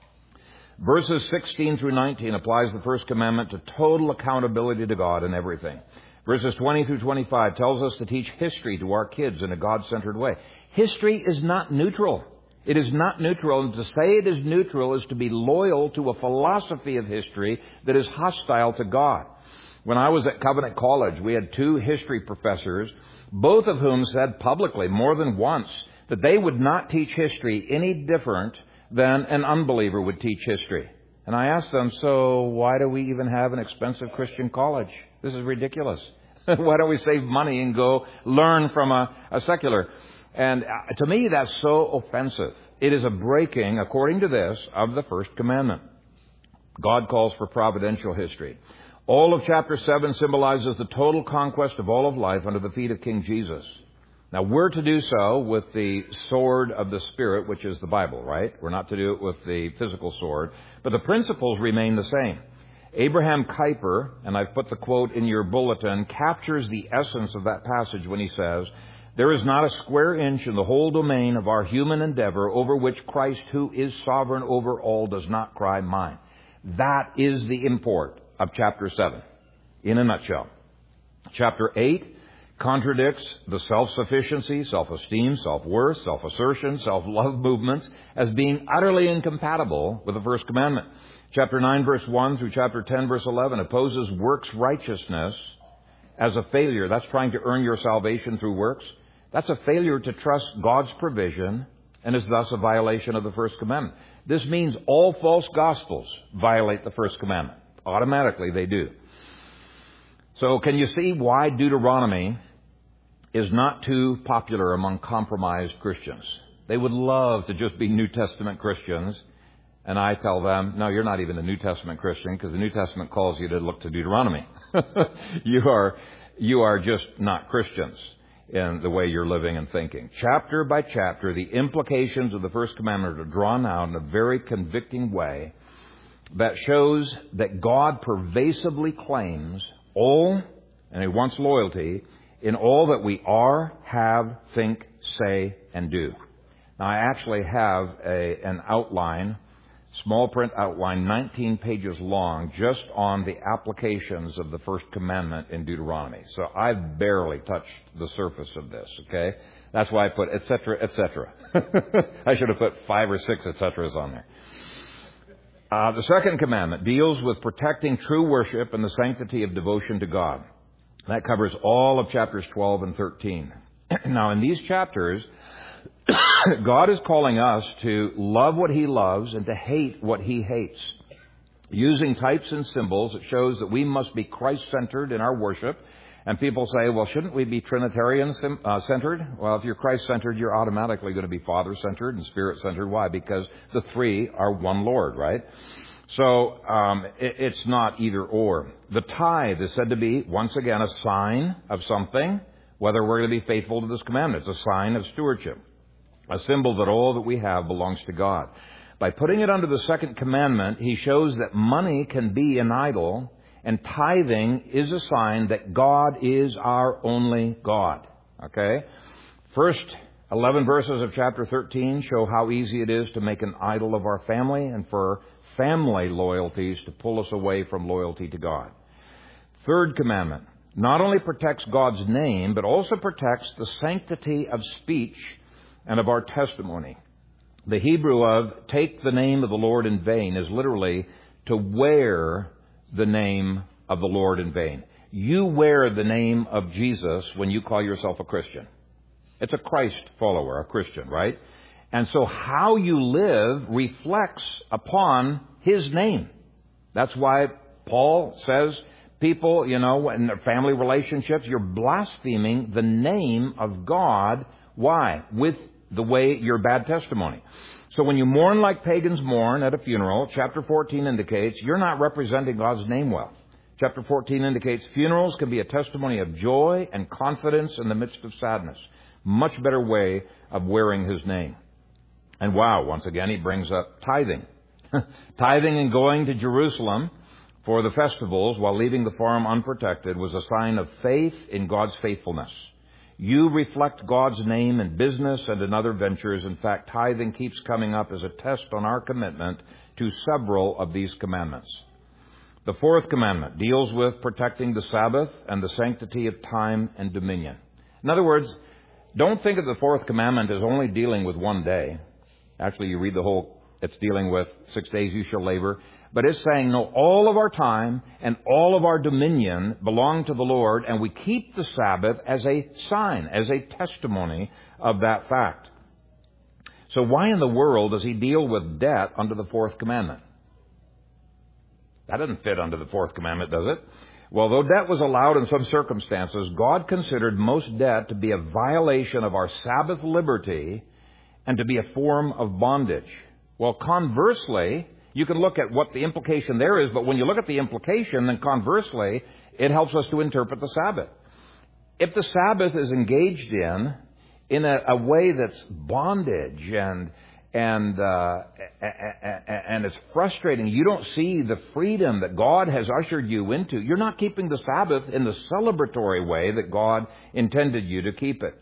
Verses 16 through 19 applies the first commandment to total accountability to God in everything. Verses 20 through 25 tells us to teach history to our kids in a God-centered way. History is not neutral. It is not neutral, and to say it is neutral is to be loyal to a philosophy of history that is hostile to God. When I was at Covenant College, we had 2 history professors, both of whom said publicly more than once that they would not teach history any different than an unbeliever would teach history. And I asked them, so why do we even have an expensive Christian college? This is ridiculous. Why don't we save money and go learn from a secular? And to me, that's so offensive. It is a breaking, according to this, of the first commandment. God calls for providential history. All of chapter 7 symbolizes the total conquest of all of life under the feet of King Jesus. Now, we're to do so with the sword of the Spirit, which is the Bible, right? We're not to do it with the physical sword. But the principles remain the same. Abraham Kuyper, and I've put the quote in your bulletin, captures the essence of that passage when he says, "There is not a square inch in the whole domain of our human endeavor over which Christ, who is sovereign over all, does not cry, mine." That is the import of chapter 7, in a nutshell. Chapter 8 contradicts the self-sufficiency, self-esteem, self-worth, self-assertion, self-love movements as being utterly incompatible with the first commandment. Chapter 9, verse 1 through chapter 10, verse 11 opposes works righteousness as a failure. That's trying to earn your salvation through works. That's a failure to trust God's provision and is thus a violation of the first commandment. This means all false gospels violate the first commandment. Automatically they do. So can you see why Deuteronomy is not too popular among compromised Christians? They would love to just be New Testament Christians. And I tell them, no, you're not even a New Testament Christian because the New Testament calls you to look to Deuteronomy. You are just not Christians in the way you're living and thinking. Chapter by chapter, the implications of the first commandment are drawn out in a very convicting way that shows that God pervasively claims all, and He wants loyalty, in all that we are, have, think, say, and do. Now, I actually have an outline, small print outline, 19 pages long, just on the applications of the first commandment in Deuteronomy. So I've barely touched the surface of this, okay? That's why I put et cetera, et cetera. I should have put 5 or 6 et ceteras on there. The second commandment deals with protecting true worship and the sanctity of devotion to God. That covers all of chapters 12 and 13. Now, in these chapters, God is calling us to love what He loves and to hate what He hates. Using types and symbols, it shows that we must be Christ-centered in our worship. And people say, well, shouldn't we be Trinitarian-centered? Well, if you're Christ-centered, you're automatically going to be Father-centered and Spirit-centered. Why? Because the three are one Lord, right? So it's not either or. The tithe is said to be, once again, a sign of something, whether we're going to be faithful to this commandment. It's a sign of stewardship. a symbol that all that we have belongs to God. By putting it under the second commandment, he shows that money can be an idol, and tithing is a sign that God is our only God. Okay? First 11 verses of chapter 13 show how easy it is to make an idol of our family and for family loyalties to pull us away from loyalty to God. Third commandment not only protects God's name, but also protects the sanctity of speech and of our testimony. The Hebrew of take the name of the Lord in vain is literally to wear the name of the Lord in vain. You wear the name of Jesus when you call yourself a Christian. It's a Christ follower, a Christian, right? And so how you live reflects upon His name. That's why Paul says, people, in their family relationships, you're blaspheming the name of God. Why? With the way your bad testimony. So when you mourn like pagans mourn at a funeral, chapter 14 indicates you're not representing God's name well. Chapter 14 indicates funerals can be a testimony of joy and confidence in the midst of sadness. Much better way of wearing His name. And wow, once again, he brings up tithing. Tithing and going to Jerusalem for the festivals while leaving the farm unprotected was a sign of faith in God's faithfulness. You reflect God's name in business and in other ventures. In fact, tithing keeps coming up as a test on our commitment to several of these commandments. The fourth commandment deals with protecting the Sabbath and the sanctity of time and dominion. In other words, don't think of the fourth commandment as only dealing with one day. Actually, you read the whole, it's dealing with 6 days you shall labor. But it's saying, no, all of our time and all of our dominion belong to the Lord, and we keep the Sabbath as a sign, as a testimony of that fact. So why in the world does he deal with debt under the fourth commandment? That doesn't fit under the fourth commandment, does it? Well, though debt was allowed in some circumstances, God considered most debt to be a violation of our Sabbath liberty and to be a form of bondage. Well, conversely, you can look at what the implication there is, but when you look at the implication, then conversely, it helps us to interpret the Sabbath. If the Sabbath is engaged in a way that's bondage and it's frustrating, you don't see the freedom that God has ushered you into, you're not keeping the Sabbath in the celebratory way that God intended you to keep it.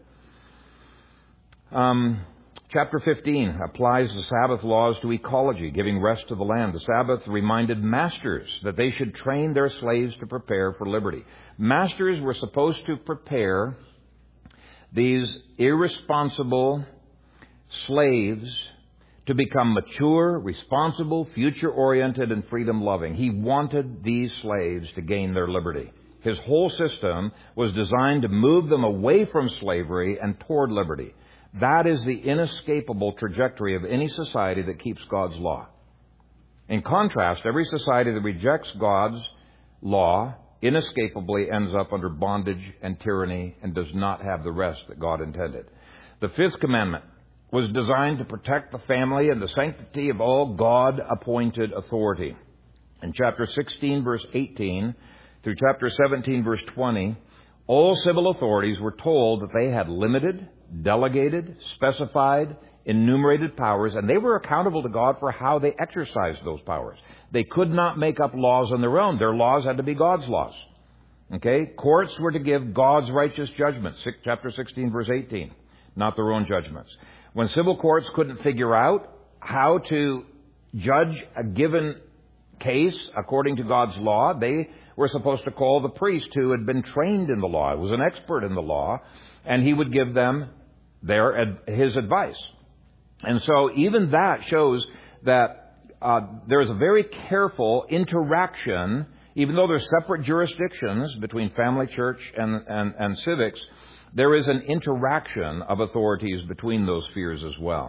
Chapter 15 applies the Sabbath laws to ecology, giving rest to the land. The Sabbath reminded masters that they should train their slaves to prepare for liberty. Masters were supposed to prepare these irresponsible slaves to become mature, responsible, future-oriented, and freedom-loving. He wanted these slaves to gain their liberty. His whole system was designed to move them away from slavery and toward liberty. That is the inescapable trajectory of any society that keeps God's law. In contrast, every society that rejects God's law inescapably ends up under bondage and tyranny and does not have the rest that God intended. The fifth commandment was designed to protect the family and the sanctity of all God-appointed authority. In chapter 16, verse 18, through chapter 17, verse 20, all civil authorities were told that they had limited, delegated, specified, enumerated powers, and they were accountable to God for how they exercised those powers. They could not make up laws on their own. Their laws had to be God's laws. Okay? Courts were to give God's righteous judgment, chapter 16, verse 18, not their own judgments. When civil courts couldn't figure out how to judge a given case according to God's law, they were supposed to call the priest who had been trained in the law, was an expert in the law, and he would give them his advice. And so even that shows that there is a very careful interaction, even though there's separate jurisdictions between family, church, and civics, there is an interaction of authorities between those spheres as well.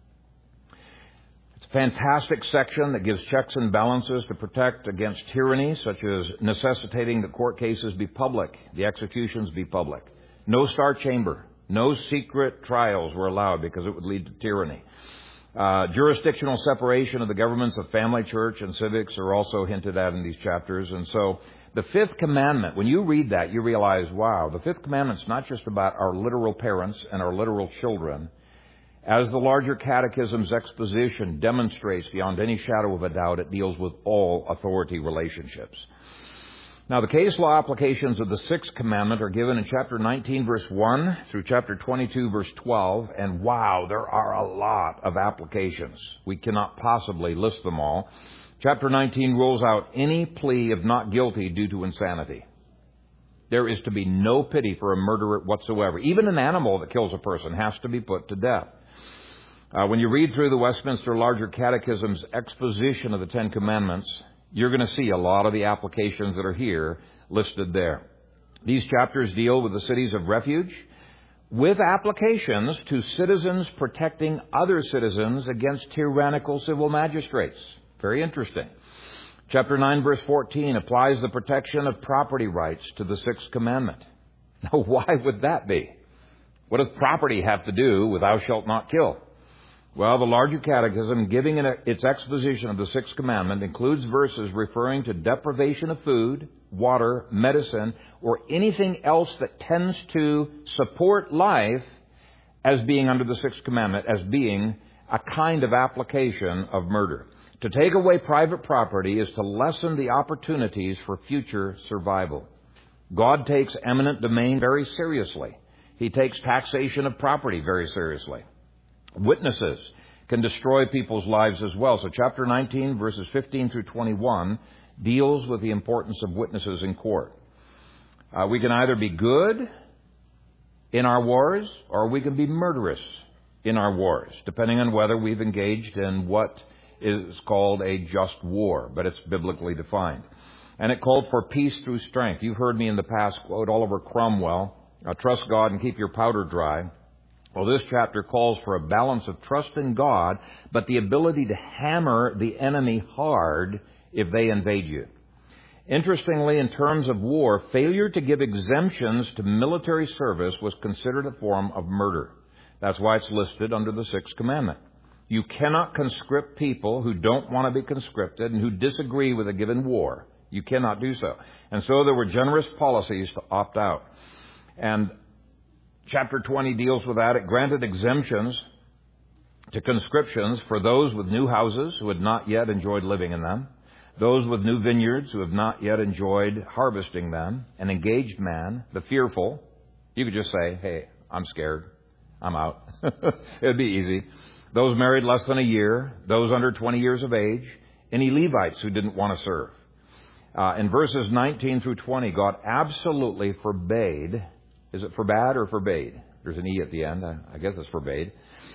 It's a fantastic section that gives checks and balances to protect against tyranny, such as necessitating that court cases be public, the executions be public. No star chamber, no secret trials were allowed because it would lead to tyranny. Jurisdictional separation of the governments of family, church, and civics are also hinted at in these chapters. And so the fifth commandment, when you read that, you realize, wow, the fifth commandment's not just about our literal parents and our literal children. As the larger catechism's exposition demonstrates beyond any shadow of a doubt, it deals with all authority relationships. Now, the case law applications of the Sixth Commandment are given in chapter 19, verse 1 through chapter 22, verse 12. And wow, there are a lot of applications. We cannot possibly list them all. Chapter 19 rules out any plea of not guilty due to insanity. There is to be no pity for a murderer whatsoever. Even an animal that kills a person has to be put to death. When you read through the Westminster Larger Catechism's exposition of the Ten Commandments, you're going to see a lot of the applications that are here listed there. These chapters deal with the cities of refuge, with applications to citizens protecting other citizens against tyrannical civil magistrates. Very interesting. Chapter 9, verse 14 applies the protection of property rights to the Sixth Commandment. Now, why would that be? What does property have to do with thou shalt not kill? Well, the Larger Catechism, giving its exposition of the Sixth Commandment, includes verses referring to deprivation of food, water, medicine, or anything else that tends to support life as being under the Sixth Commandment, as being a kind of application of murder. To take away private property is to lessen the opportunities for future survival. God takes eminent domain very seriously. He takes taxation of property very seriously. Witnesses can destroy people's lives as well. So chapter 19, verses 15 through 21, deals with the importance of witnesses in court. We can either be good in our wars, or we can be murderous in our wars, depending on whether we've engaged in what is called a just war, but it's biblically defined. And it called for peace through strength. You've heard me in the past quote Oliver Cromwell, trust God and keep your powder dry. Well, this chapter calls for a balance of trust in God, but the ability to hammer the enemy hard if they invade you. Interestingly, in terms of war, failure to give exemptions to military service was considered a form of murder. That's why it's listed under the Sixth Commandment. You cannot conscript people who don't want to be conscripted and who disagree with a given war. You cannot do so. And so there were generous policies to opt out. And Chapter 20 deals with that. It granted exemptions to conscriptions for those with new houses who had not yet enjoyed living in them, those with new vineyards who have not yet enjoyed harvesting them, an engaged man, the fearful. You could just say, hey, I'm scared. I'm out. It'd be easy. Those married less than a year, those under 20 years of age, any Levites who didn't want to serve. In verses 19 through 20, God absolutely forbade. Is it forbade or forbade? There's an E at the end. I guess it's forbade.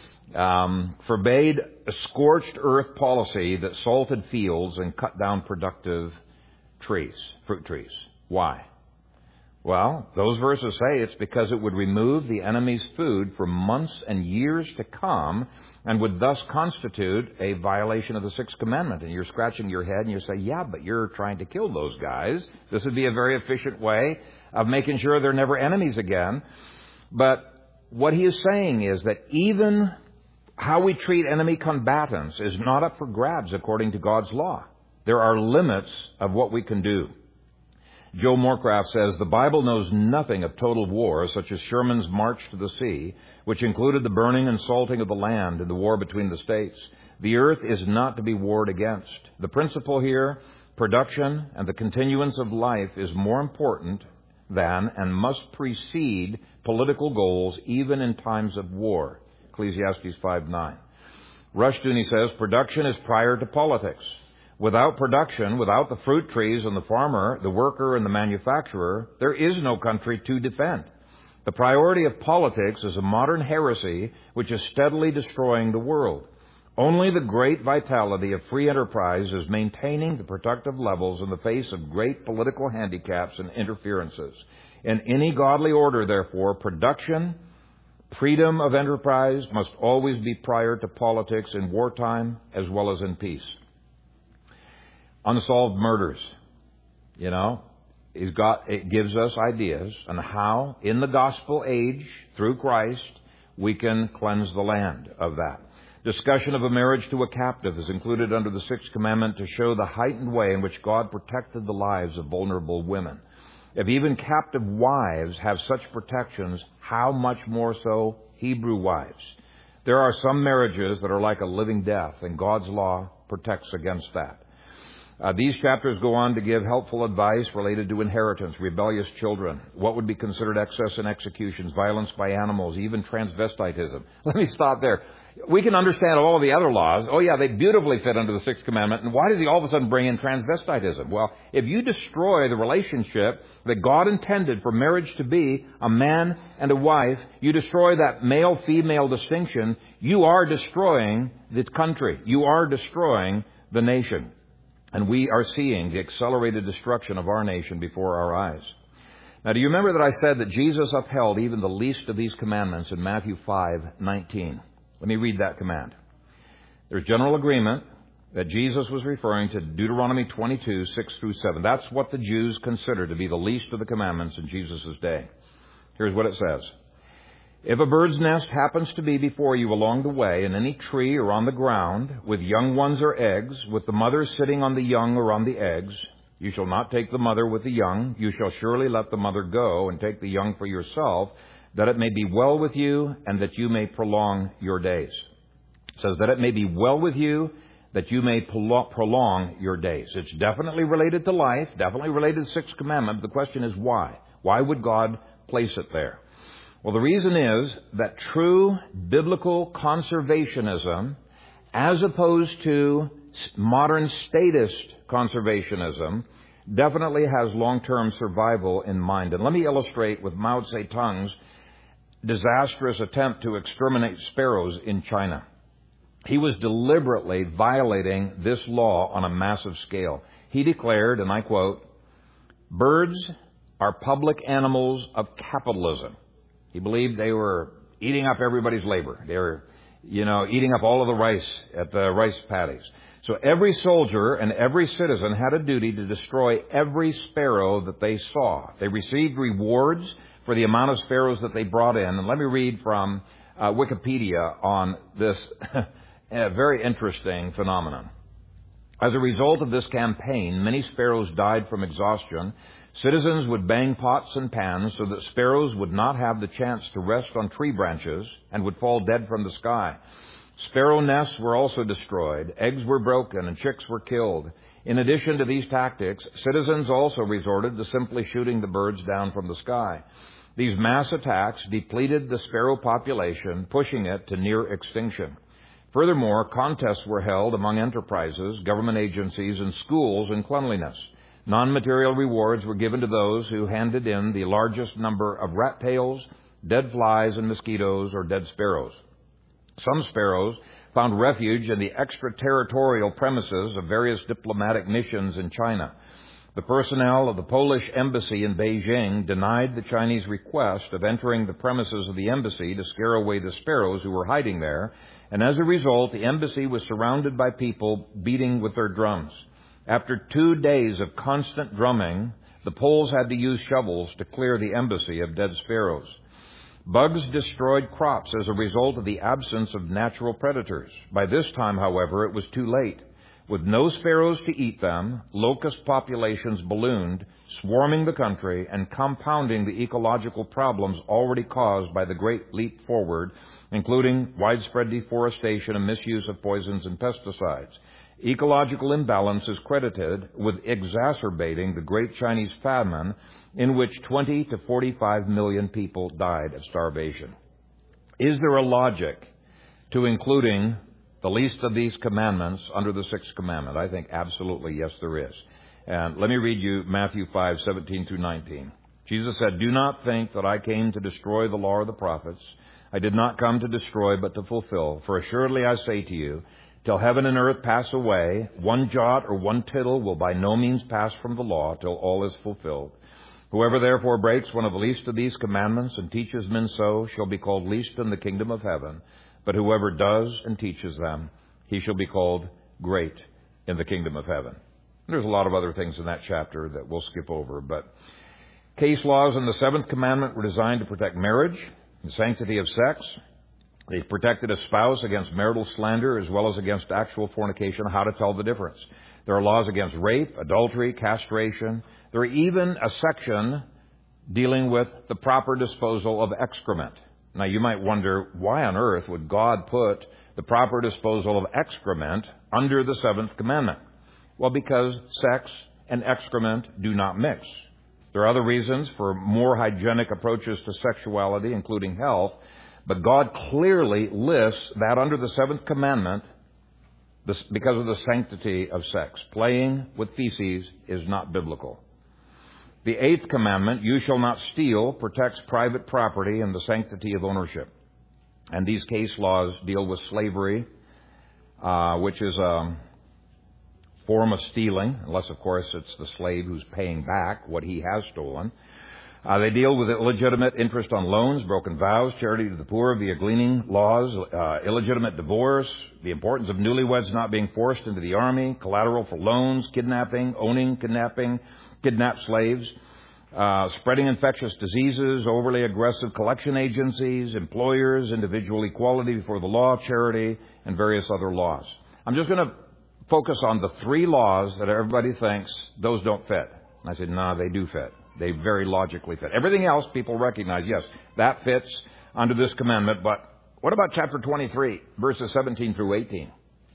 Forbade a scorched earth policy that salted fields and cut down productive trees, fruit trees. Why? Well, those verses say it's because it would remove the enemy's food for months and years to come and would thus constitute a violation of the Sixth Commandment. And you're scratching your head and you say, yeah, but you're trying to kill those guys. This would be a very efficient way of making sure they're never enemies again. But what he is saying is that even how we treat enemy combatants is not up for grabs according to God's law. There are limits of what we can do. Joe Morecraft says, the Bible knows nothing of total war, such as Sherman's march to the sea, which included the burning and salting of the land in the war between the states. The earth is not to be warred against. The principle here, production and the continuance of life, is more important than and must precede political goals even in times of war. Ecclesiastes 5:9. Rushdoony says, production is prior to politics. Without production, without the fruit trees and the farmer, the worker and the manufacturer, there is no country to defend. The priority of politics is a modern heresy which is steadily destroying the world. Only the great vitality of free enterprise is maintaining the productive levels in the face of great political handicaps and interferences. In any godly order, therefore, production, freedom of enterprise must always be prior to politics in wartime as well as in peace. Unsolved murders. It gives us ideas on how, in the gospel age, through Christ, we can cleanse the land of that. Discussion of a marriage to a captive is included under the Sixth Commandment to show the heightened way in which God protected the lives of vulnerable women. If even captive wives have such protections, how much more so Hebrew wives? There are some marriages that are like a living death, and God's law protects against that. These chapters go on to give helpful advice related to inheritance, rebellious children, what would be considered excess in executions, violence by animals, even transvestitism. Let me stop there. We can understand all of the other laws. Oh, yeah, they beautifully fit under the Sixth Commandment. And why does he all of a sudden bring in transvestitism? Well, if you destroy the relationship that God intended for marriage to be, a man and a wife, you destroy that male-female distinction, you are destroying the country. You are destroying the nation. And we are seeing the accelerated destruction of our nation before our eyes. Now, do you remember that I said that Jesus upheld even the least of these commandments in Matthew 5:19? Let me read that command. There's general agreement that Jesus was referring to Deuteronomy 22:6-7. That's what the Jews considered to be the least of the commandments in Jesus' day. Here's what it says. If a bird's nest happens to be before you along the way, in any tree or on the ground, with young ones or eggs, with the mother sitting on the young or on the eggs, you shall not take the mother with the young. You shall surely let the mother go and take the young for yourself, that it may be well with you and that you may prolong your days. It says that it may be well with you, that you may prolong your days. It's definitely related to life, definitely related to the Sixth Commandment. But the question is why? Why would God place it there? Well, the reason is that true biblical conservationism, as opposed to modern statist conservationism, definitely has long-term survival in mind. And let me illustrate with Mao Zedong's disastrous attempt to exterminate sparrows in China. He was deliberately violating this law on a massive scale. He declared, and I quote, "Birds are public animals of capitalism." He believed they were eating up everybody's labor. They were, eating up all of the rice at the rice paddies. So every soldier and every citizen had a duty to destroy every sparrow that they saw. They received rewards for the amount of sparrows that they brought in. And let me read from Wikipedia on this very interesting phenomenon. As a result of this campaign, many sparrows died from exhaustion. Citizens would bang pots and pans so that sparrows would not have the chance to rest on tree branches and would fall dead from the sky. Sparrow nests were also destroyed, eggs were broken, and chicks were killed. In addition to these tactics, citizens also resorted to simply shooting the birds down from the sky. These mass attacks depleted the sparrow population, pushing it to near extinction. Furthermore, contests were held among enterprises, government agencies, and schools in cleanliness. Non-material rewards were given to those who handed in the largest number of rat tails, dead flies and mosquitoes, or dead sparrows. Some sparrows found refuge in the extraterritorial premises of various diplomatic missions in China. The personnel of the Polish embassy in Beijing denied the Chinese request of entering the premises of the embassy to scare away the sparrows who were hiding there, and as a result, the embassy was surrounded by people beating with their drums. After 2 days of constant drumming, the Poles had to use shovels to clear the embassy of dead sparrows. Bugs destroyed crops as a result of the absence of natural predators. By this time, however, it was too late. With no sparrows to eat them, locust populations ballooned, swarming the country and compounding the ecological problems already caused by the Great Leap Forward, including widespread deforestation and misuse of poisons and pesticides. Ecological imbalance is credited with exacerbating the Great Chinese Famine, in which 20 to 45 million people died of starvation. Is there a logic to including the least of these commandments under the Sixth Commandment? I think absolutely yes, there is. And let me read you Matthew 5:17-19. Jesus said, "Do not think that I came to destroy the law or the prophets. I did not come to destroy, but to fulfill. For assuredly I say to you, till heaven and earth pass away, one jot or one tittle will by no means pass from the law till all is fulfilled. Whoever therefore breaks one of the least of these commandments and teaches men so shall be called least in the kingdom of heaven. But whoever does and teaches them, he shall be called great in the kingdom of heaven." There's a lot of other things in that chapter that we'll skip over, but case laws in the Seventh Commandment were designed to protect marriage, the sanctity of sex. They protected a spouse against marital slander as well as against actual fornication, how to tell the difference. There are laws against rape, adultery, castration. There are even a section dealing with the proper disposal of excrement. Now, you might wonder, why on earth would God put the proper disposal of excrement under the seventh commandment? Well, because sex and excrement do not mix. There are other reasons for more hygienic approaches to sexuality, including health, but God clearly lists that under the seventh commandment because of the sanctity of sex. Playing with feces is not biblical. The eighth commandment, you shall not steal, protects private property and the sanctity of ownership. And these case laws deal with slavery, which is a form of stealing, unless, of course, it's the slave who's paying back what he has stolen. They deal with illegitimate interest on loans, broken vows, charity to the poor via gleaning laws, illegitimate divorce, the importance of newlyweds not being forced into the army, collateral for loans, kidnapping, owning, kidnapping, kidnapped slaves, spreading infectious diseases, overly aggressive collection agencies, employers, individual equality before the law, charity, and various other laws. I'm just going to focus on the three laws that everybody thinks those don't fit. And I said, no, they do fit. They very logically fit. Everything else people recognize, yes, that fits under this commandment. But what about chapter 23, verses 17 through 18?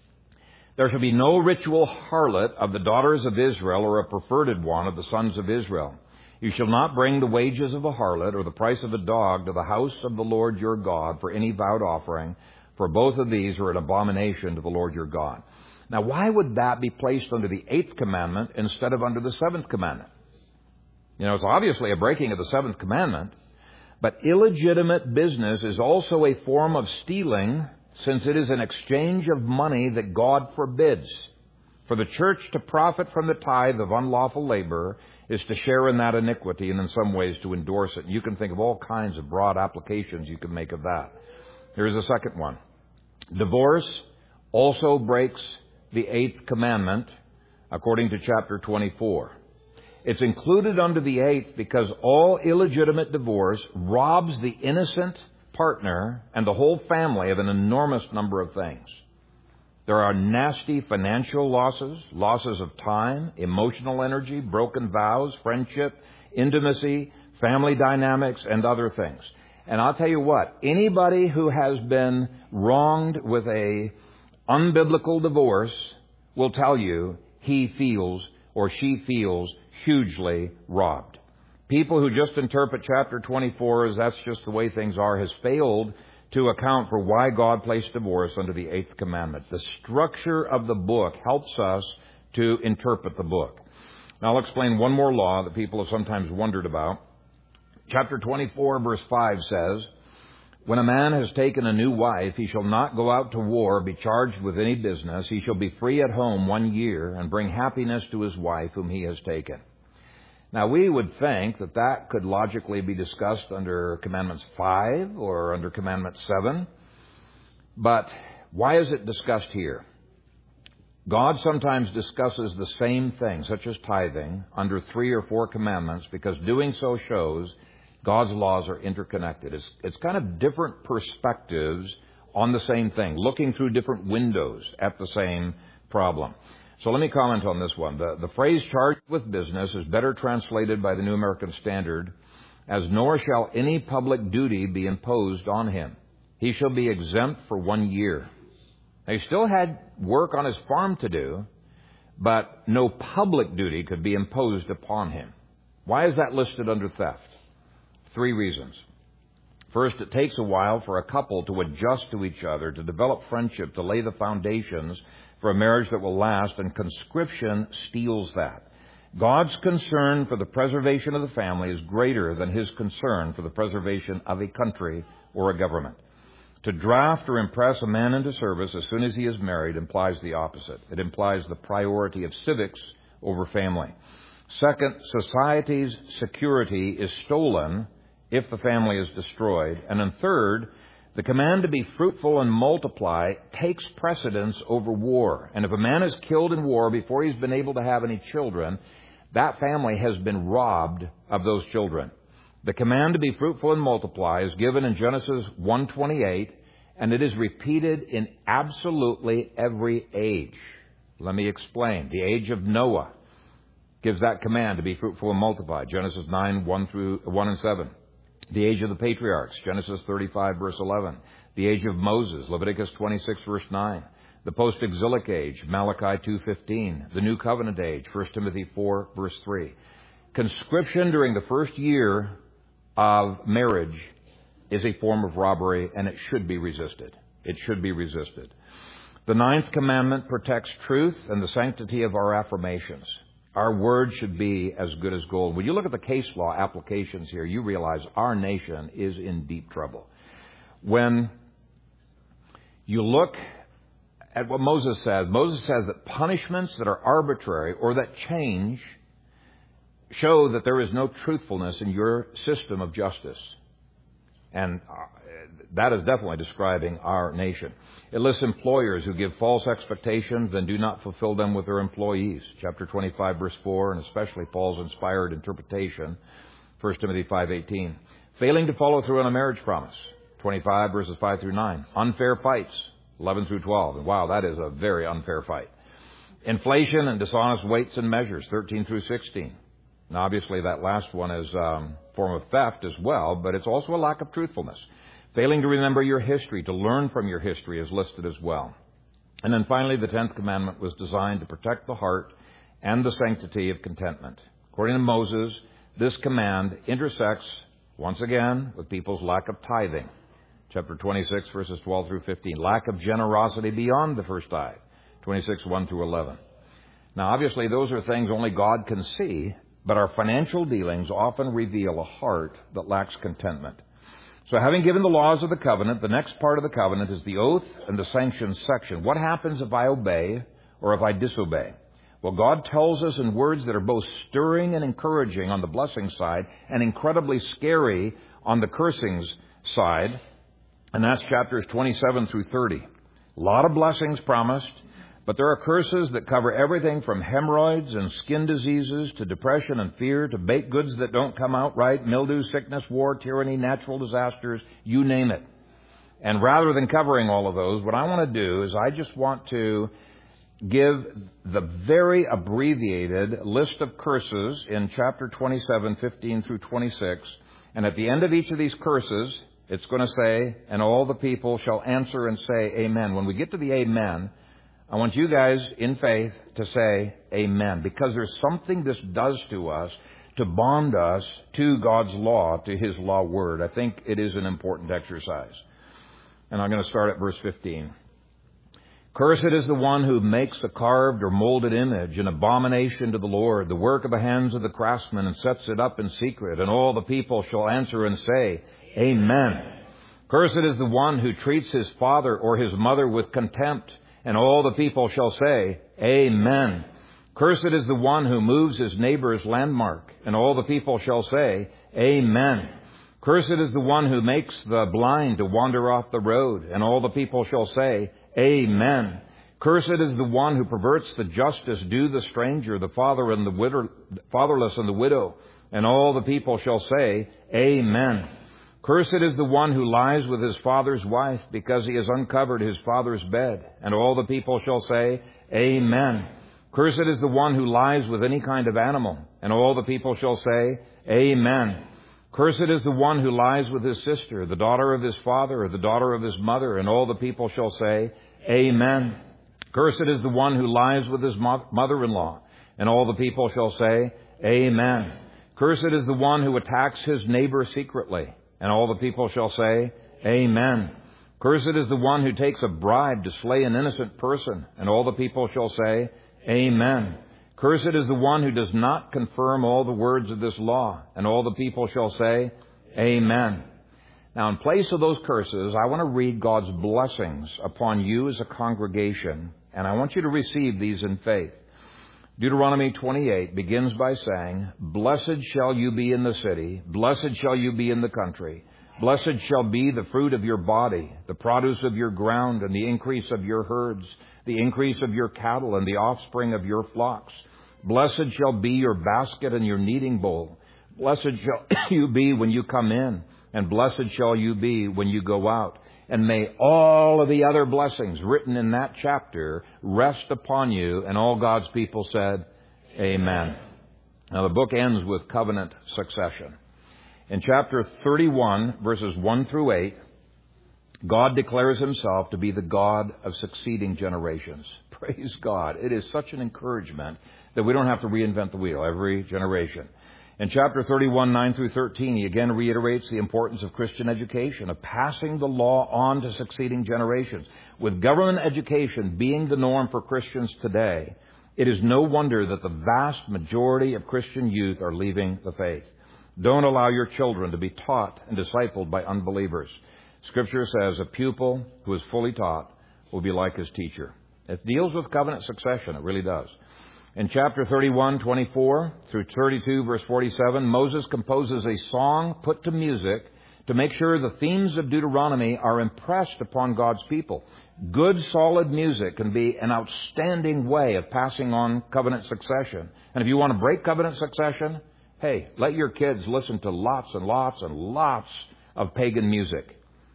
There shall be no ritual harlot of the daughters of Israel or a perverted one of the sons of Israel. You shall not bring the wages of a harlot or the price of a dog to the house of the Lord your God for any vowed offering, for both of these are an abomination to the Lord your God. Now, why would that be placed under the eighth commandment instead of under the seventh commandment? You know, it's obviously a breaking of the seventh commandment, but illegitimate business is also a form of stealing, since it is an exchange of money that God forbids. For the church to profit from the tithe of unlawful labor is to share in that iniquity and in some ways to endorse it. And you can think of all kinds of broad applications you can make of that. Here's a second one. Divorce also breaks the eighth commandment, according to chapter 24. It's included under the eighth because all illegitimate divorce robs the innocent partner and the whole family of an enormous number of things. There are nasty financial losses, losses of time, emotional energy, broken vows, friendship, intimacy, family dynamics, and other things. And I'll tell you what, anybody who has been wronged with a unbiblical divorce will tell you he feels or she feels hugely robbed. People who just interpret chapter 24 as that's just the way things are has failed to account for why God placed divorce under the eighth commandment. The structure of the book helps us to interpret the book. Now I'll explain one more law that people have sometimes wondered about. Chapter 24 verse 5 says, when a man has taken a new wife, he shall not go out to war or be charged with any business. He shall be free at home 1 year and bring happiness to his wife whom he has taken. Now, we would think that that could logically be discussed under Commandments 5 or under Commandment 7. But why is it discussed here? God sometimes discusses the same thing, such as tithing, under 3 or 4 commandments, because doing so shows God's laws are interconnected. It's kind of different perspectives on the same thing, looking through different windows at the same problem. So let me comment on this one. The phrase charged with business is better translated by the New American Standard as, nor shall any public duty be imposed on him. He shall be exempt for 1 year. Now, he still had work on his farm to do, but no public duty could be imposed upon him. Why is that listed under theft? 3 reasons. First, it takes a while for a couple to adjust to each other, to develop friendship, to lay the foundations for a marriage that will last, and conscription steals that. God's concern for the preservation of the family is greater than his concern for the preservation of a country or a government. To draft or impress a man into service as soon as he is married implies the opposite. It implies the priority of civics over family. Second, society's security is stolen if the family is destroyed. And then third, the command to be fruitful and multiply takes precedence over war. And if a man is killed in war before he's been able to have any children, that family has been robbed of those children. The command to be fruitful and multiply is given in Genesis 1:28, and it is repeated in absolutely every age. Let me explain. The age of Noah gives that command to be fruitful and multiply. Genesis 9:1 and 7. The age of the patriarchs, Genesis 35, verse 11. The age of Moses, Leviticus 26, verse 9. The post-exilic age, Malachi 2:15. The new covenant age, 1 Timothy 4, verse 3. Conscription during the first year of marriage is a form of robbery, and it should be resisted. It should be resisted. The ninth commandment protects truth and the sanctity of our affirmations. Our word should be as good as gold. When you look at the case law applications here, you realize our nation is in deep trouble. When you look at what Moses says that punishments that are arbitrary or that change show that there is no truthfulness in your system of justice. And that is definitely describing our nation. It lists employers who give false expectations and do not fulfill them with their employees. Chapter 25, verse 4, and especially Paul's inspired interpretation, 1 Timothy 5:18. Failing to follow through on a marriage promise, 25, verses 5 through 9. Unfair fights, 11 through 12. And wow, that is a very unfair fight. Inflation and dishonest weights and measures, 13 through 16. Now, obviously, that last one is a form of theft as well, but it's also a lack of truthfulness. Failing to remember your history, to learn from your history, is listed as well. And then finally, the 10th commandment was designed to protect the heart and the sanctity of contentment. According to Moses, this command intersects, once again, with people's lack of tithing. Chapter 26, verses 12 through 15. Lack of generosity beyond the first tithe. 26, 1 through 11. Now, obviously, those are things only God can see, but our financial dealings often reveal a heart that lacks contentment. So having given the laws of the covenant, the next part of the covenant is the oath and the sanctions section. What happens if I obey or if I disobey? Well, God tells us in words that are both stirring and encouraging on the blessing side and incredibly scary on the cursings side. And that's chapters 27 through 30. A lot of blessings promised, but there are curses that cover everything from hemorrhoids and skin diseases to depression and fear to baked goods that don't come out right, mildew, sickness, war, tyranny, natural disasters, you name it. And rather than covering all of those, what I want to do is I just want to give the very abbreviated list of curses in chapter 27, 15 through 26. And at the end of each of these curses, it's going to say, and all the people shall answer and say, amen. When we get to the amen, I want you guys in faith to say amen, because there's something this does to us to bond us to God's law, to His law word. I think it is an important exercise. And I'm going to start at verse 15. Cursed is the one who makes a carved or molded image, an abomination to the Lord, the work of the hands of the craftsman, and sets it up in secret. And all the people shall answer and say, amen. Cursed is the one who treats his father or his mother with contempt. And all the people shall say, amen. Cursed is the one who moves his neighbor's landmark. And all the people shall say, amen. Cursed is the one who makes the blind to wander off the road. And all the people shall say, amen. Cursed is the one who perverts the justice due the stranger, the fatherless and the widow. And all the people shall say, amen. Cursed is the one who lies with his father's wife, because he has uncovered his father's bed. And all the people shall say, amen. Cursed is the one who lies with any kind of animal. And all the people shall say, amen. Cursed is the one who lies with his sister, the daughter of his father, or the daughter of his mother. And all the people shall say, amen. Cursed is the one who lies with his mother-in-law. And all the people shall say, amen. Cursed is the one who attacks his neighbor secretly. And all the people shall say, amen. Cursed is the one who takes a bribe to slay an innocent person. And all the people shall say, amen. Cursed is the one who does not confirm all the words of this law. And all the people shall say, amen. Now, in place of those curses, I want to read God's blessings upon you as a congregation. And I want you to receive these in faith. Deuteronomy 28 begins by saying, blessed shall you be in the city, blessed shall you be in the country. Blessed shall be the fruit of your body, the produce of your ground, and the increase of your herds, the increase of your cattle, and the offspring of your flocks. Blessed shall be your basket and your kneading bowl. Blessed shall you be when you come in, and blessed shall you be when you go out. And may all of the other blessings written in that chapter rest upon you. And all God's people said, amen. Now the book ends with covenant succession. In chapter 31, verses 1 through 8, God declares himself to be the God of succeeding generations. Praise God. It is such an encouragement that we don't have to reinvent the wheel every generation. In chapter 31, 9 through 13, he again reiterates the importance of Christian education, of passing the law on to succeeding generations. With government education being the norm for Christians today, it is no wonder that the vast majority of Christian youth are leaving the faith. Don't allow your children to be taught and discipled by unbelievers. Scripture says a pupil who is fully taught will be like his teacher. It deals with covenant succession. It really does. In chapter 31, 24 through 32, verse 47, Moses composes a song put to music to make sure the themes of Deuteronomy are impressed upon God's people. Good, solid music can be an outstanding way of passing on covenant succession. And if you want to break covenant succession, hey, let your kids listen to lots and lots and lots of pagan music.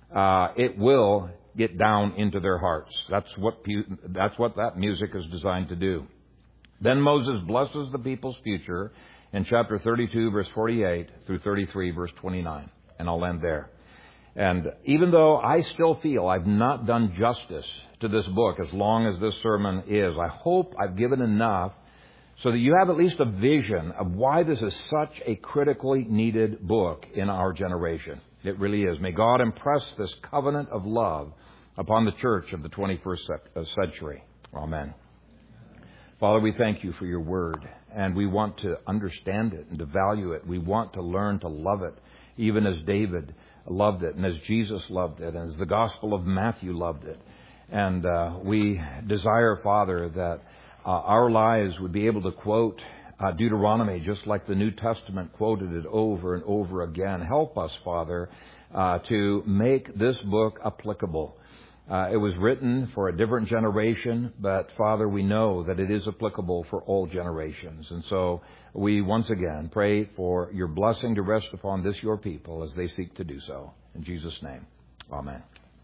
It will get down into their hearts. That's what that music is designed to do. Then Moses blesses the people's future in chapter 32, verse 48 through 33, verse 29. And I'll end there. And even though I still feel I've not done justice to this book as long as this sermon is, I hope I've given enough so that you have at least a vision of why this is such a critically needed book in our generation. It really is. May God impress this covenant of love upon the church of the 21st century. Amen. Father, we thank you for your word, and we want to understand it and to value it. We want to learn to love it, even as David loved it, and as Jesus loved it, and as the Gospel of Matthew loved it. And we desire, Father, that our lives would be able to quote Deuteronomy just like the New Testament quoted it over and over again. Help us, Father, to make this book applicable. It was written for a different generation, but Father, we know that it is applicable for all generations. And so we once again pray for your blessing to rest upon this, your people, as they seek to do so. In Jesus' name, amen.